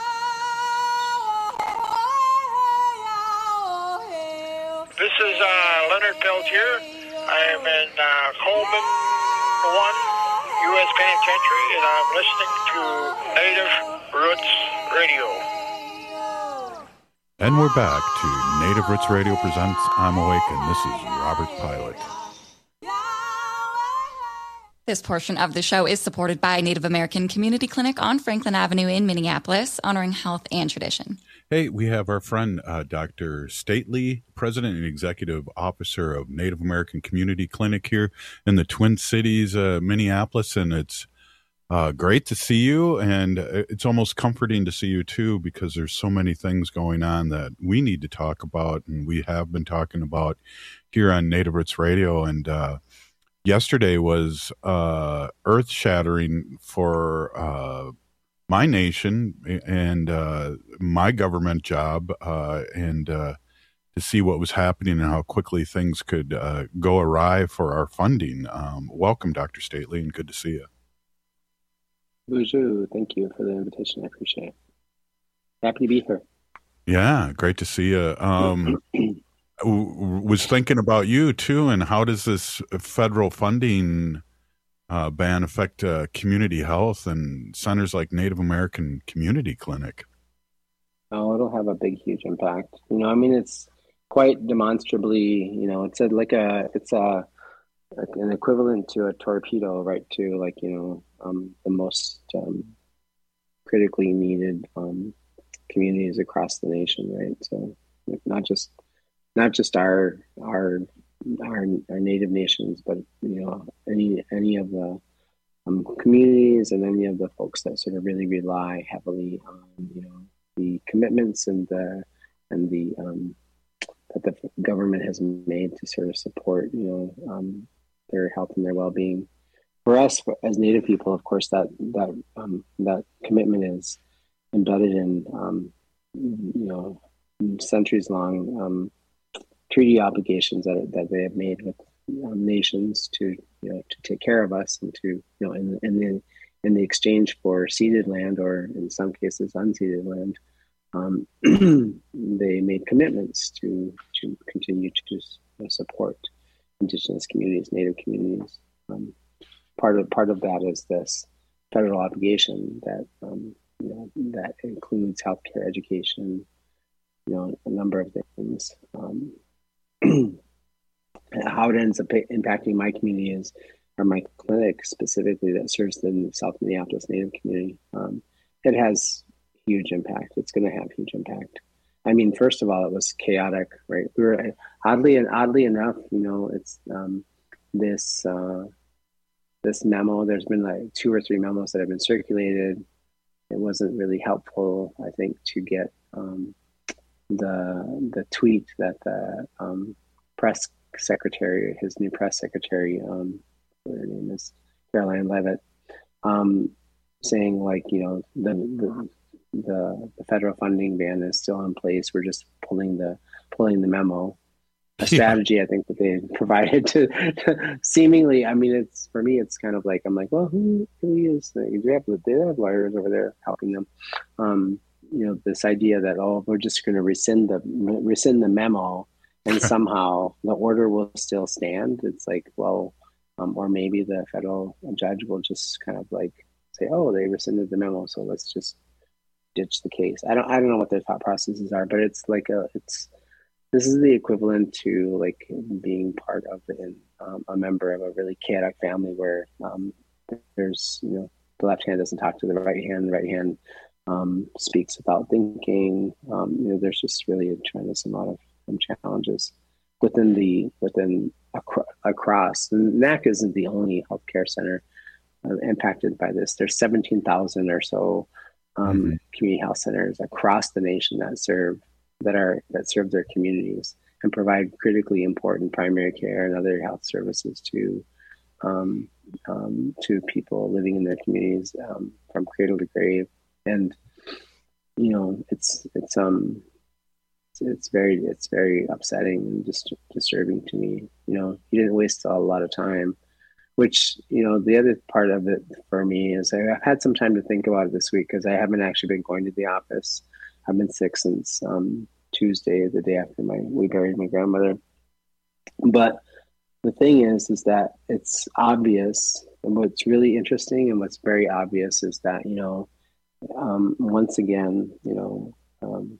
is uh, Leonard Peltier. I am in uh, Coleman one U S Penitentiary, and I'm listening to Native Roots Radio. And we're back to Native Roots Radio presents I'm Awake, and this is Robert Pilot. This portion of the show is supported by Native American Community Clinic on Franklin Avenue in Minneapolis, honoring health and tradition. Hey, we have our friend uh, Doctor Stately, President and Executive Officer of Native American Community Clinic here in the Twin Cities, uh, Minneapolis, and it's uh, great to see you, and it's almost comforting to see you too, because there's so many things going on that we need to talk about, and we have been talking about here on Native Roots Radio, and uh, yesterday was uh, earth-shattering for uh, my nation and uh, my government job, uh, and uh, to see what was happening and how quickly things could uh, go awry for our funding. Um, welcome, Doctor Stately, and good to see you. Bonjour. Thank you for the invitation. I appreciate it. Happy to be here. Yeah, great to see you. Um, was thinking about you too, and how does this federal funding uh, ban affect uh, community health and centers like Native American Community Clinic? Oh, it'll have a big, huge impact. You know, I mean, it's quite demonstrably. You know, it's a, like a, it's a, an equivalent to a torpedo, right? To like, you know, um, the most um, critically needed um, communities across the nation, right? So, like, not just. Not just our our our our native nations, but you know any any of the um, communities and any of the folks that sort of really rely heavily on you know the commitments and the and the um, that the government has made to sort of support you know um, their health and their well-being. For us as Native people, of course, that that um, that commitment is embedded in um, you know centuries long. Um, treaty obligations that that they have made with um, nations to you know to take care of us and to you know in in the in the exchange for ceded land or in some cases unceded land, um, they made commitments to to continue to just, you know, support Indigenous communities, Native communities. Um, part of part of that is this federal obligation that um, you know that includes healthcare, education, you know a number of things. Um, How it ends up impacting my community is, or my clinic specifically that serves the South Minneapolis Native community. Um, it has huge impact. It's going to have huge impact. I mean, first of all, it was chaotic, right? We were oddly and oddly enough, you know, it's um, this uh, this memo. There's been like two or three memos that have been circulated. It wasn't really helpful, I think, to get. Um, the the tweet that the um, press secretary, his new press secretary, um, her name is Caroline Leavitt, um, saying like, you know, the, the the the federal funding ban is still in place. We're just pulling the pulling the memo. A strategy I think that they provided to, to seemingly. I mean, it's for me. It's kind of like I'm like, well, who who is? They have they have lawyers over there helping them. Um, you know, this idea that, oh, we're just going to rescind the rescind the memo and somehow the order will still stand. It's like, well, um, or maybe the federal judge will just kind of like say, oh, they rescinded the memo, so let's just ditch the case. I don't, I don't know what their thought processes are, but it's like a, it's, this is the equivalent to like being part of an, um, a member of a really chaotic family where um, there's, you know, the left hand doesn't talk to the right hand, the right hand um, speaks without thinking. Um, you know, there's just really a tremendous amount of um, challenges within the, within acro- across. And N A C isn't the only healthcare center uh, impacted by this. There's seventeen thousand or so um, mm-hmm. community health centers across the nation that serve, that are, that serve their communities and provide critically important primary care and other health services to, um, um, to people living in their communities um, from cradle to grave. And, you know, it's, it's, um, it's, it's very, it's very upsetting and just disturbing to me. You know, he didn't waste a lot of time which, you know, the other part of it for me is I've had some time to think about it this week because I haven't actually been going to the office. I've been sick since um, Tuesday, the day after my we buried my grandmother. But the thing is, is that it's obvious, and what's really interesting and what's very obvious is that, you know, um, once again, you know, um,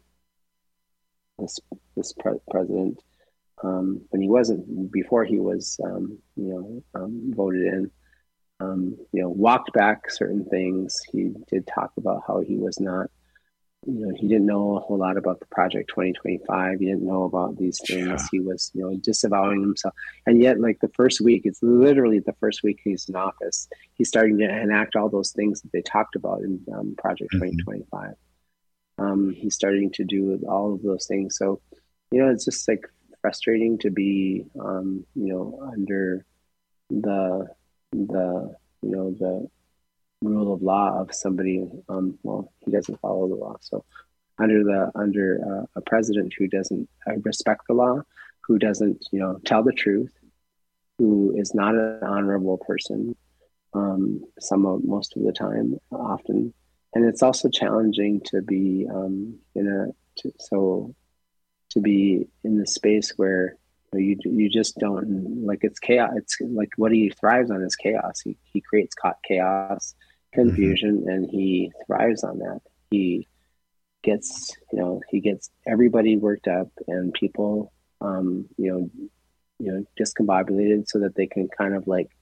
this this pre- president, um, when he wasn't, before he was, um, you know, um, voted in, um, you know, walked back certain things. He did talk about how he was not, you know, he didn't know a whole lot about the Project twenty twenty-five. He didn't know about these things. Yeah. He was, you know, disavowing himself. And yet, like the first week, it's literally the first week he's in office, he's starting to enact all those things that they talked about in um, Project mm-hmm. twenty twenty-five. Um, he's starting to do all of those things. So, you know, it's just like frustrating to be, um, you know, under the, the, you know, the rule of law of somebody. Um, well, he doesn't follow the law. So under the, under uh, a president who doesn't uh, respect the law, who doesn't, you know, tell the truth, who is not an honorable person, um, some of, most of the time, often. And it's also challenging to be um, in a, to, so to be in the space where you you just don't, like, it's chaos. It's like what he thrives on is chaos. He he creates chaos, confusion, mm-hmm. and he thrives on that. He gets, you know, he gets everybody worked up and people, um, you know, you know, discombobulated so that they can kind of like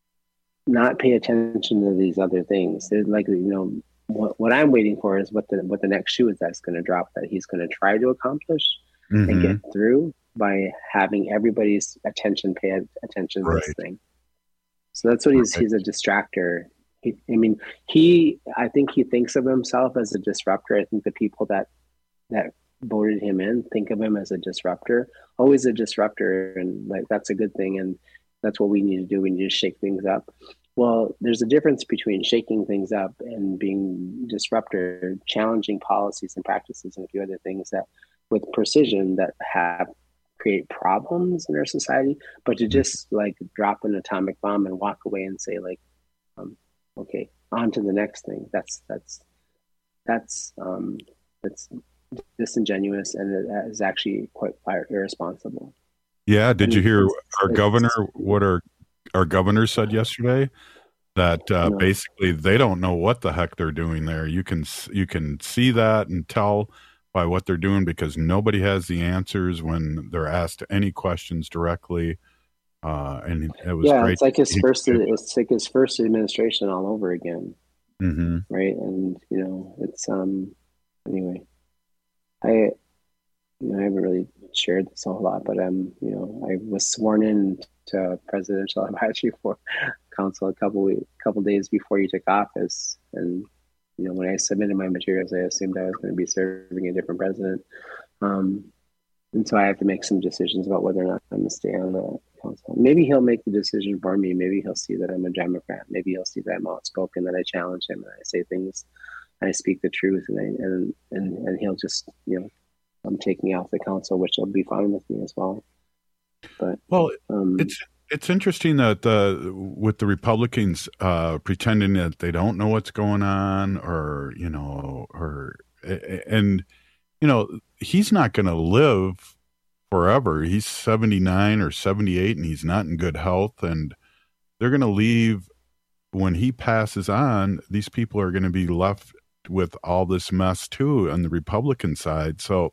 not pay attention to these other things. They're like, you know, what what I'm waiting for is what the what the next shoe is that's going to drop that he's going to try to accomplish mm-hmm. and get through by having everybody's attention pay attention to right. this thing. So that's what he's right. he's a distractor. He, I mean, he I think he thinks of himself as a disruptor. I think the people that that voted him in think of him as a disruptor, always a disruptor, and like that's a good thing, and that's what we need to do. We need to shake things up. Well, there's a difference between shaking things up and being disruptor, challenging policies and practices and a few other things that with precision that have create problems in our society, but to just like drop an atomic bomb and walk away and say like, um, okay, on to the next thing. That's, that's, that's, um, that's disingenuous and it is actually quite irresponsible. Yeah. Did and you hear it's, our it's, governor, what our, our governor said yesterday? That uh, no. basically they don't know what the heck they're doing there. You can you can see that and tell by what they're doing because nobody has the answers when they're asked any questions directly. Uh, and it was yeah, great. it's like his first it's like his first administration all over again, mm-hmm. right? And you know, it's um anyway. I you know I haven't really shared this a whole lot, but um you know I was sworn in to presidential advisory for council a couple weeks, couple days before he took office, and you know when I submitted my materials, I assumed I was going to be serving a different president, um, and so I have to make some decisions about whether or not I'm going to stay on the council. Maybe he'll make the decision for me. Maybe he'll see that I'm a Democrat. Maybe he'll see that I'm outspoken, that I challenge him, and I say things, I speak the truth, and I, and and and he'll just you know um, take me off the council, which will be fine with me as well. But well, um, it's. It's interesting that uh, with the Republicans uh, pretending that they don't know what's going on, or you know, or and you know, he's not going to live forever. He's seventy-nine or seventy-eight, and he's not in good health. And they're going to leave when he passes on. These people are going to be left with all this mess too on the Republican side. So.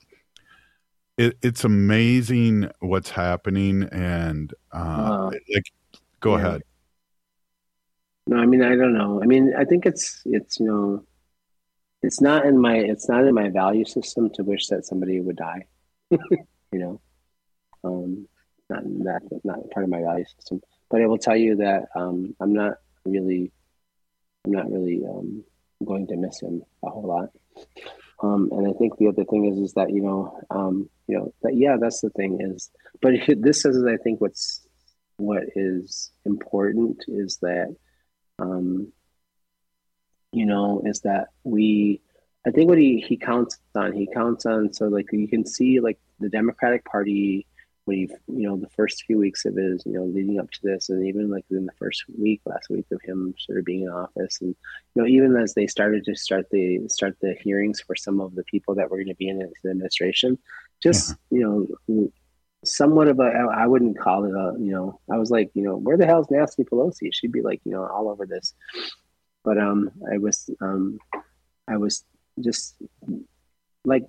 It, it's amazing what's happening, and uh, uh, like, go yeah. ahead. No, I mean I don't know. I mean I think it's it's you know, it's not in my it's not in my value system to wish that somebody would die. you know, um, not that not part of my value system. But I will tell you that um, I'm not really, I'm not really um, going to miss him a whole lot. Um, and I think the other thing is, is that, you know, um, you know, that, yeah, that's the thing is, but this is, I think what's, what is important is that, um, you know, is that we, I think what he, he counts on, he counts on, so like you can see like the Democratic Party we've, you know, the first few weeks of his, you know, leading up to this, and even like in the first week, last week of him sort of being in office, and, you know, even as they started to start the start the hearings for some of the people that were going to be in the administration, just, yeah. you know, somewhat of a, I wouldn't call it a, you know, I was like, you know, where the hell's Nancy Pelosi? She'd be like, you know, all over this. But um, I was, um, I was just like,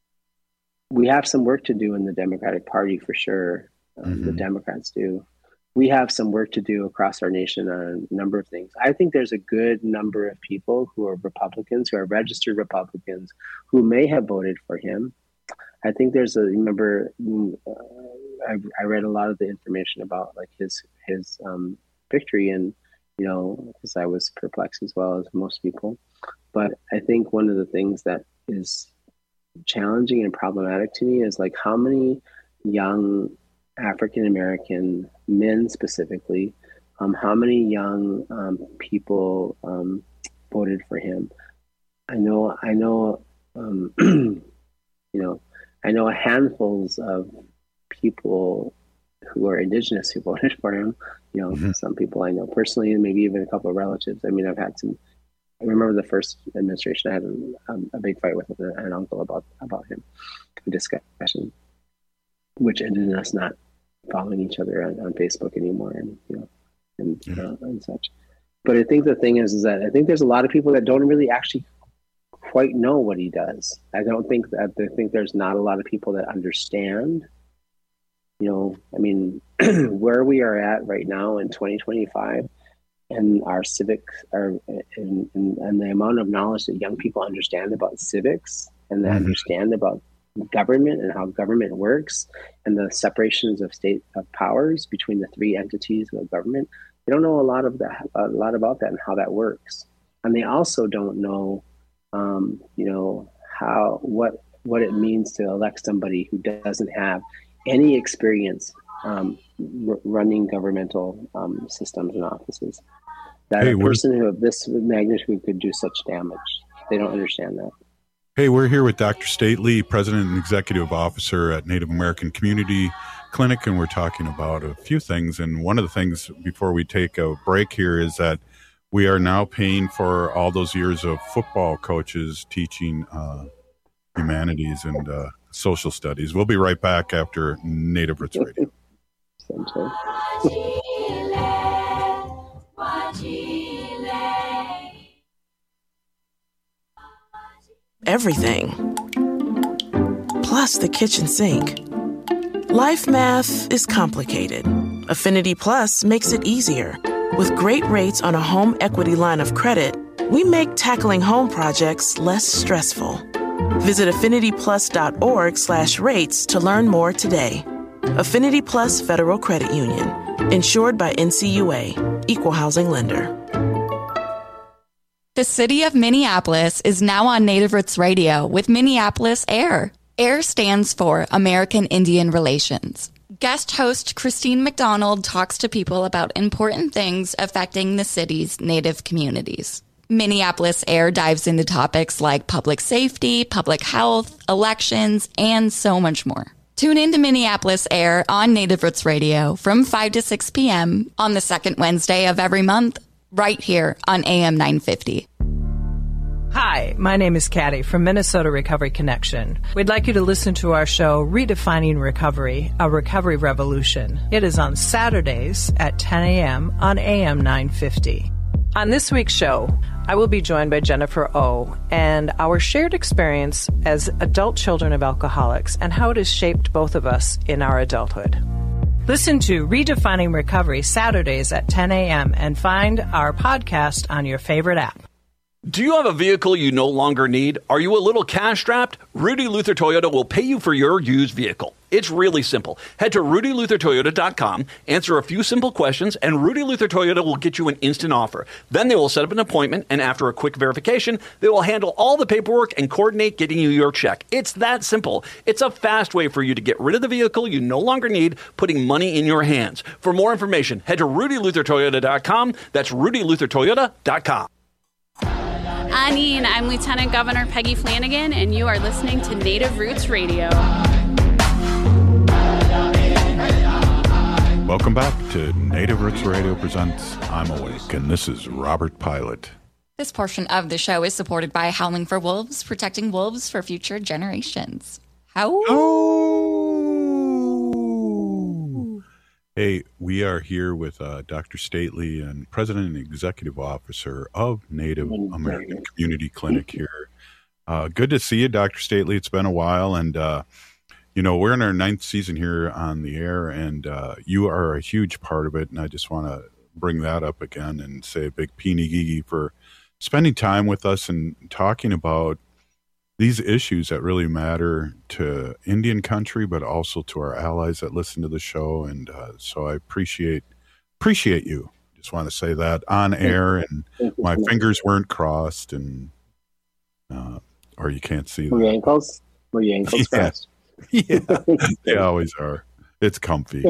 we have some work to do in the Democratic Party for sure. Um, mm-hmm. The Democrats do. We have some work to do across our nation on a number of things. I think there's a good number of people who are Republicans, who are registered Republicans, who may have voted for him. I think there's a, remember, uh, I, I read a lot of the information about like his, his um, victory, and, you know, because I was perplexed as well as most people. But I think one of the things that is challenging and problematic to me is like how many young African-American men specifically, um, how many young um, people um, voted for him. I know, I know, um, you know, I know handfuls of people who are indigenous who voted for him. You know, mm-hmm. some people I know personally, and maybe even a couple of relatives. I mean, I've had some. I remember the first administration. I had a, um, a big fight with an, an uncle about about him, a discussion, which ended in us not following each other on, on Facebook anymore, and you know, and mm-hmm. uh, and such. But I think the thing is, is that I think there's a lot of people that don't really actually quite know what he does. I don't think that I think there's not a lot of people that understand. You know, I mean, where we are at right now in twenty twenty-five, and our civics are, and, and, and the amount of knowledge that young people understand about civics, and they mm-hmm. understand about government and how government works, and the separations of state of powers between the three entities of government. They don't know a lot of that, a lot about that and how that works, and they also don't know. Um, you know, how, what, what it means to elect somebody who doesn't have any experience um, r- running governmental um, systems and offices. That hey, a person who of this magnitude could do such damage. They don't understand that. Hey, we're here with Doctor Stately, President and Executive Officer at Native American Community Clinic, and we're talking about a few things. And one of the things before we take a break here is that we are now paying for all those years of football coaches teaching uh, humanities and uh, social studies. We'll be right back after Native Roots Radio. Everything. Plus the kitchen sink. Life math is complicated. Affinity Plus makes it easier. With great rates on a home equity line of credit, we make tackling home projects less stressful. Visit affinityplus.org slash rates to learn more today. Affinity Plus Federal Credit Union. Insured by N C U A. Equal Housing Lender. The city of Minneapolis is now on Native Roots Radio with Minneapolis AIR. AIR stands for American Indian Relations. Guest host Christine McDonald talks to people about important things affecting the city's Native communities. Minneapolis AIR dives into topics like public safety, public health, elections, and so much more. Tune in to Minneapolis AIR on Native Roots Radio from five to six p.m. on the second Wednesday of every month, right here on A M nine fifty. Hi, my name is Katty from Minnesota Recovery Connection. We'd like you to listen to our show, Redefining Recovery, a Recovery Revolution. It is on Saturdays at ten a.m. on A M nine fifty. On this week's show, I will be joined by Jennifer O. and our shared experience as adult children of alcoholics and how it has shaped both of us in our adulthood. Listen to Redefining Recovery Saturdays at ten a.m. and find our podcast on your favorite app. Do you have a vehicle you no longer need? Are you a little cash-strapped? Rudy Luther Toyota will pay you for your used vehicle. It's really simple. Head to rudy luther toyota dot com, answer a few simple questions, and Rudy Luther Toyota will get you an instant offer. Then they will set up an appointment, and after a quick verification, they will handle all the paperwork and coordinate getting you your check. It's that simple. It's a fast way for you to get rid of the vehicle you no longer need, putting money in your hands. For more information, head to rudy luther toyota dot com. That's rudy luther toyota dot com. Anine, I'm Lieutenant Governor Peggy Flanagan, and you are listening to Native Roots Radio. Welcome back to Native Roots Radio Presents I'm Awake, and this is Robert Pilot. This portion of the show is supported by Howling for Wolves, protecting wolves for future generations. How? Oh! Hey, we are here with uh, Doctor Stately and President and Executive Officer of Native American Community Clinic here. Uh, good to see you, Doctor Stately. It's been a while, and uh, you know, we're in our ninth season here on the air, and uh, you are a huge part of it, and I just want to bring that up again and say a big peeny-gee for spending time with us and talking about these issues that really matter to Indian country, but also to our allies that listen to the show, and uh, so I appreciate appreciate you. Just want to say that on air, and my fingers weren't crossed, and uh, or you can't see Were your ankles? Were your ankles yeah. crossed? Yeah, they always are. It's comfy.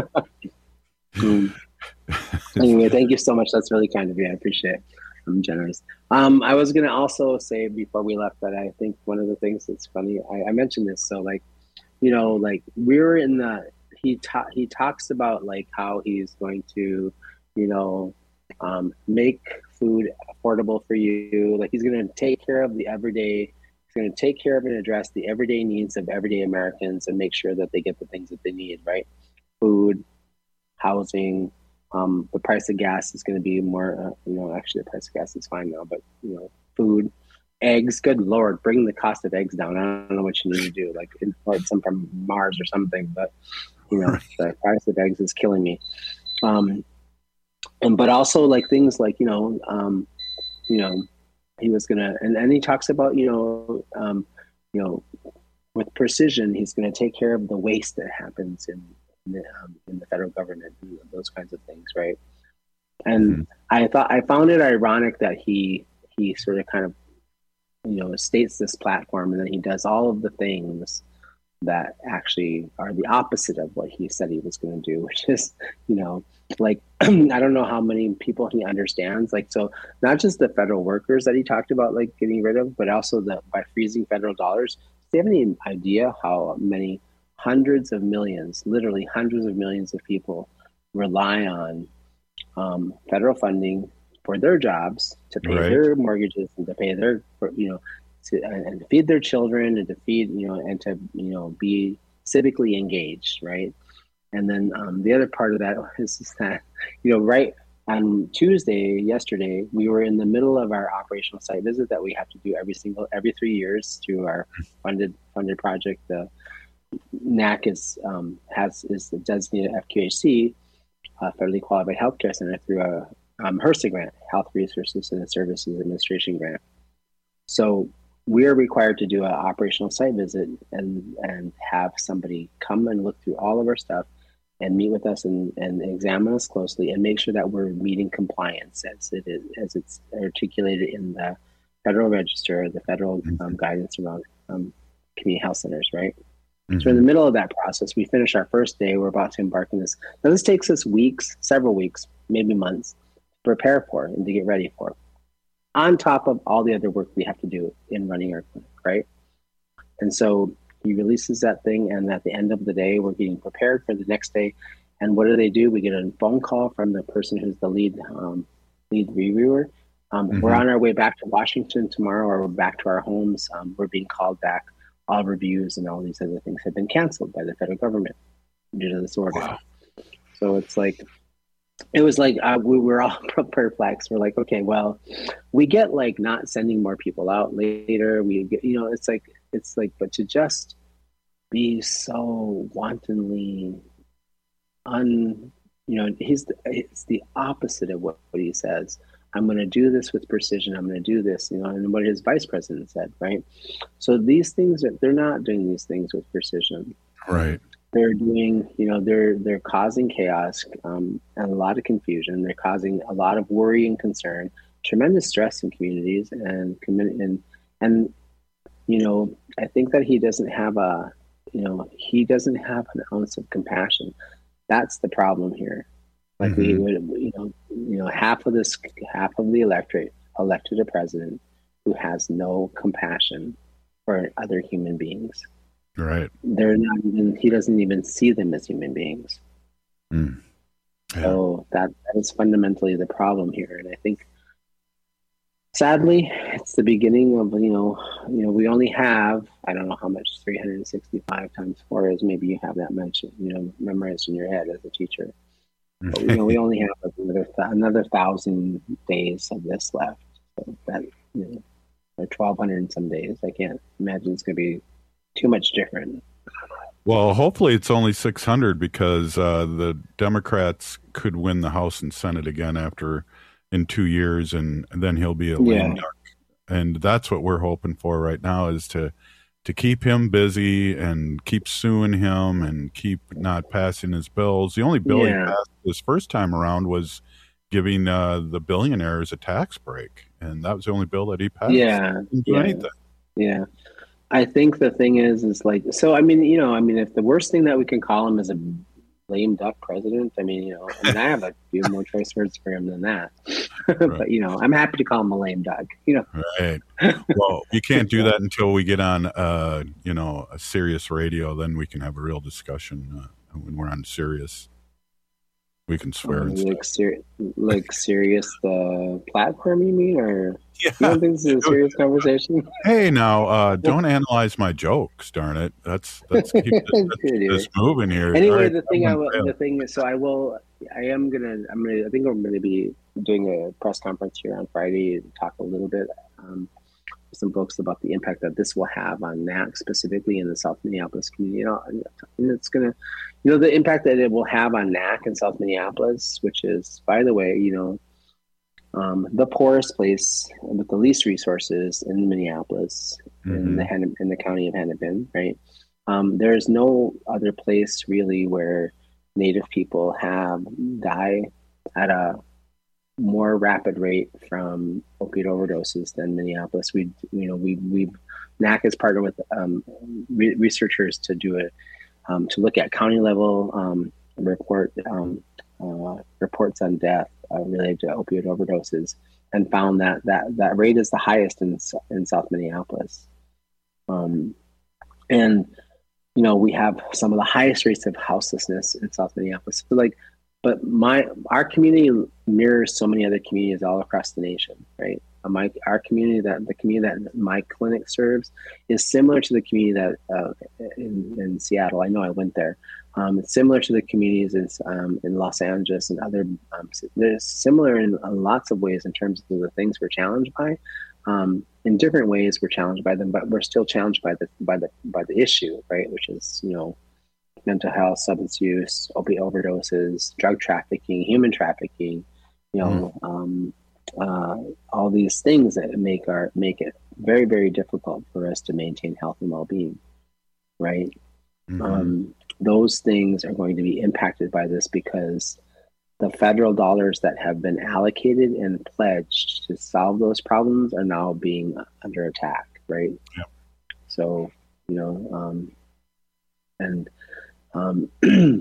mm. Anyway, thank you so much. That's really kind of you. I appreciate it. I'm generous. Um, I was going to also say before we left that I think one of the things that's funny, I, I mentioned this. So like, you know, like we're in the, he ta- he talks about like how he's going to, you know, um, make food affordable for you. Like he's going to take care of the everyday He's going to take care of and address the everyday needs of everyday Americans and make sure that they get the things that they need, right? Food, housing, um, the price of gas is going to be more, uh, you know, actually the price of gas is fine now, but, you know, food, eggs, good Lord, bring the cost of eggs down. I don't know what you need to do, like import some from Mars or something, but, you know, the price of eggs is killing me. Um, and, but also like things like, you know, um, you know, he was gonna, and then he talks about, you know, um, you know, with precision, he's gonna take care of the waste that happens in in the, um, in the federal government and those kinds of things, right? And mm-hmm. I thought I found it ironic that he he sort of kind of, you know, states this platform and then he does all of the things that actually are the opposite of what he said he was going to do, which is, you know, like, I don't know how many people he understands. Like, so not just the federal workers that he talked about, like getting rid of, but also the, by freezing federal dollars. Do you have any idea how many hundreds of millions, literally hundreds of millions of people rely on um, federal funding for their jobs to pay right. their mortgages and to pay their, you know, to, and to feed their children and to feed, you know, and to, you know, be civically engaged, right? And then um, the other part of that is, is that, you know, right on Tuesday, yesterday, we were in the middle of our operational site visit that we have to do every single, every three years through our funded funded project. The N A C is, um, has, is the designated F Q H C, uh, Federally Qualified Healthcare Center, through a um, HRSA grant, Health Resources and Services Administration grant. So we're required to do an operational site visit and, and have somebody come and look through all of our stuff and meet with us and, and examine us closely and make sure that we're meeting compliance as it is, as it's articulated in the Federal Register, the federal um, guidance around um, community health centers, right? Mm-hmm. So in the middle of that process, we finish our first day, we're about to embark on this. Now this takes us weeks, several weeks, maybe months, to prepare for and to get ready for, on top of all the other work we have to do in running our clinic, right? And so he releases that thing, and at the end of the day, we're getting prepared for the next day. And what do they do? We get a phone call from the person who's the lead um, lead reviewer. Um, mm-hmm. We're on our way back to Washington tomorrow, or we're back to our homes. Um, we're being called back. All reviews and all these other things have been canceled by the federal government due to this order. Wow. So it's like, it was like uh, we were all perplexed. We're like, okay, well, we get like not sending more people out later. We get, you know, it's like, it's like, but to just be so wantonly un, you know, he's the, it's the opposite of what, what he says. I'm going to do this with precision. I'm going to do this, you know, and what his vice president said, right? So these things, are, they're not doing these things with precision. Right. They're doing, you know, they're they're causing chaos um, and a lot of confusion. They're causing a lot of worry and concern, tremendous stress in communities, and and and you know, I think that he doesn't have a, you know, he doesn't have an ounce of compassion. That's the problem here. Like mm-hmm. we would, you know, you know, half of this, half of the electorate elected a president who has no compassion for other human beings. Right. They're not even, he doesn't even see them as human beings. Mm. Yeah. So that, that is fundamentally the problem here. And I think, sadly, it's the beginning of, you know, you know, we only have, I don't know how much three hundred sixty-five times four is. Maybe you have that mentioned, you know, memorized in your head as a teacher. But, you know, we only have another, another thousand days of this left. So that, you know, or twelve hundred and some days. I can't imagine it's going to be too much different. Well, hopefully it's only six hundred because uh, the Democrats could win the House and Senate again after in two years, and, and then he'll be a lame Yeah. duck. And that's what we're hoping for right now is to to keep him busy and keep suing him and keep not passing his bills. The only bill Yeah. he passed this first time around was giving uh, the billionaires a tax break, and that was the only bill that he passed. Yeah. He didn't do yeah. anything. Yeah. I think the thing is, is like, so, I mean, you know, I mean, if the worst thing that we can call him is a lame duck president, I mean, you know, I mean, I have a few more choice words for him than that. But, you know, I'm happy to call him a lame duck, you know. Right. Well, you can't do that until we get on, uh, you know, a Sirius radio. Then we can have a real discussion uh, when we're on Sirius. We can swear. Um, and stuff. like, ser- like serious, the platform, you mean? Or Yeah. you don't think this is a serious conversation? Hey, now, uh, don't analyze my jokes, darn it. That's that's keep this, let's keep this moving here. Anyway, All right, the thing I I'm will, gonna- the thing is, so I will, I am gonna, I'm gonna, I think I'm gonna be doing a press conference here on Friday to talk a little bit um, with some folks about the impact that this will have on N A C specifically in the South Minneapolis community. You know, and it's gonna, you know, the impact that it will have on N A C in South Minneapolis, which is, by the way, you know, um, the poorest place with the least resources in Minneapolis, in Mhm. the Hennep- in the county of Hennepin, right? Um, there is no other place really where Native people have die at a more rapid rate from opiate overdoses than Minneapolis. We, you know, we we N A C has partnered with um, re- researchers to do it um, to look at county level um, report um, uh, reports on death uh, related to opioid overdoses, and found that that that rate is the highest in in South Minneapolis. Um, and you know, we have some of the highest rates of houselessness in South Minneapolis. So like, but my our community mirrors so many other communities all across the nation, right? Uh, My our community that the community that my clinic serves is similar to the community that uh, in, in Seattle. I know I went there. Um, it's similar to the communities in um, in Los Angeles and other. Um, they're similar in uh, lots of ways in terms of the things we're challenged by. Um, in different ways, we're challenged by them, but we're still challenged by the by the by the issue, right? Which is, you know, mental health, substance use, opiate overdoses, drug trafficking, human trafficking, you know, mm. um, uh, all these things that make our make it very, very difficult for us to maintain health and well-being, right? Mm-hmm. Um, those things are going to be impacted by this because the federal dollars that have been allocated and pledged to solve those problems are now being under attack, right? Yeah. So, you know, um, and um,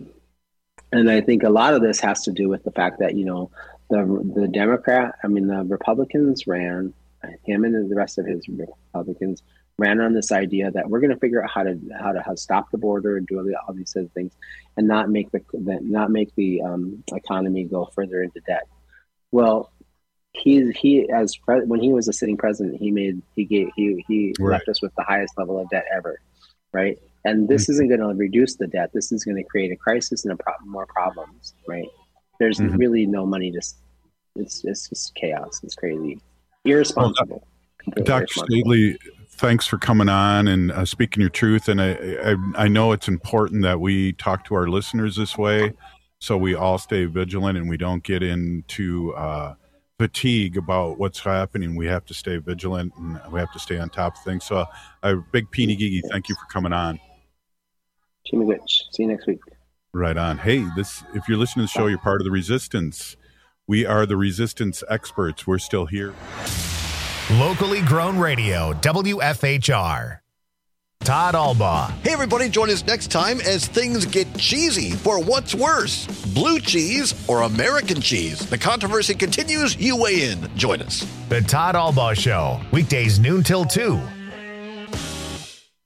and I think a lot of this has to do with the fact that, you know, the the Democrat, I mean, the Republicans ran, him and the rest of his Republicans ran on this idea that we're going to figure out how to how to how to stop the border and do all, the, all these other things, and not make the, the not make the um, economy go further into debt. Well, he he as pre- when he was a sitting president, he made he gave he he Right. left us with the highest level of debt ever, right? And this mm-hmm. isn't going to reduce the debt. This is going to create a crisis and a pro- more problems, right? There's mm-hmm. really no money to. It's it's just chaos. It's crazy, irresponsible. Well, Doctor Stately, thanks for coming on and uh, speaking your truth. And I, I I know it's important that we talk to our listeners this way, so we all stay vigilant and we don't get into uh, fatigue about what's happening. We have to stay vigilant and we have to stay on top of things. So, uh, Big Peeny Gigi, thank you for coming on. Jimmy Witch. See you next week. Right on. Hey, this if you're listening to the show, you're part of the Resistance. We are the Resistance experts. We're still here. Locally grown radio, W F H R. Todd Albaugh. Hey, everybody, join us next time as things get cheesy for what's worse, blue cheese or American cheese. The controversy continues. You weigh in. Join us. The Todd Albaugh Show, weekdays noon till two.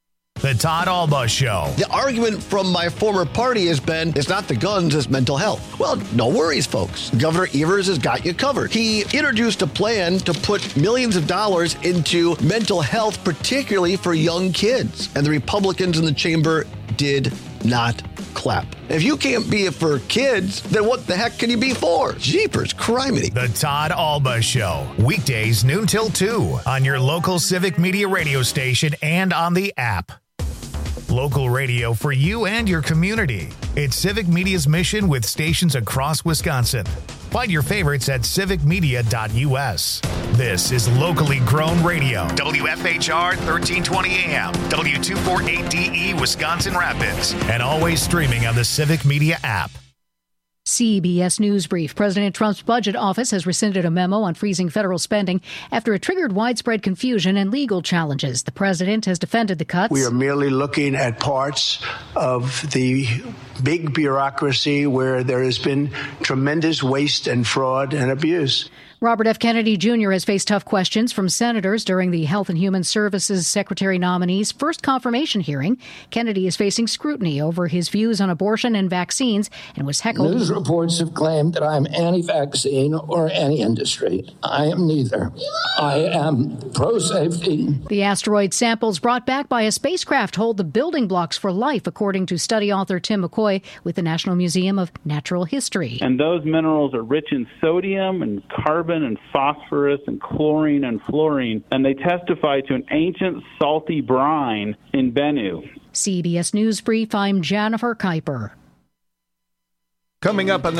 The Todd Alba Show. The argument from my former party has been, it's not the guns, it's mental health. Well, no worries, folks. Governor Evers has got you covered. He introduced a plan to put millions of dollars into mental health, particularly for young kids. And the Republicans in the chamber did not clap. If you can't be it for kids, then what the heck can you be for? Jeepers, criminy. The Todd Alba Show. Weekdays noon till two on your local Civic Media radio station and on the app. Local radio for you and your community. It's Civic Media's mission with stations across Wisconsin. Find your favorites at civic media dot u s. This is locally grown radio. W F H R thirteen twenty A M, W two forty-eight D E Wisconsin Rapids, and always streaming on the Civic Media app. C B S News Brief. President Trump's budget office has rescinded a memo on freezing federal spending after it triggered widespread confusion and legal challenges. The president has defended the cuts. We are merely looking at parts of the big bureaucracy where there has been tremendous waste and fraud and abuse. Robert F. Kennedy Junior has faced tough questions from senators during the Health and Human Services Secretary nominee's first confirmation hearing. Kennedy is facing scrutiny over his views on abortion and vaccines and was heckled. News reports have claimed that I'm anti-vaccine or anti-industry. I am neither. I am pro-safety. The asteroid samples brought back by a spacecraft hold the building blocks for life, according to study author Tim McCoy with the National Museum of Natural History. And those minerals are rich in sodium and carbon and phosphorus and chlorine and fluorine, and they testify to an ancient salty brine in Bennu. C B S News Brief, I'm Jennifer Kuiper. Coming up on the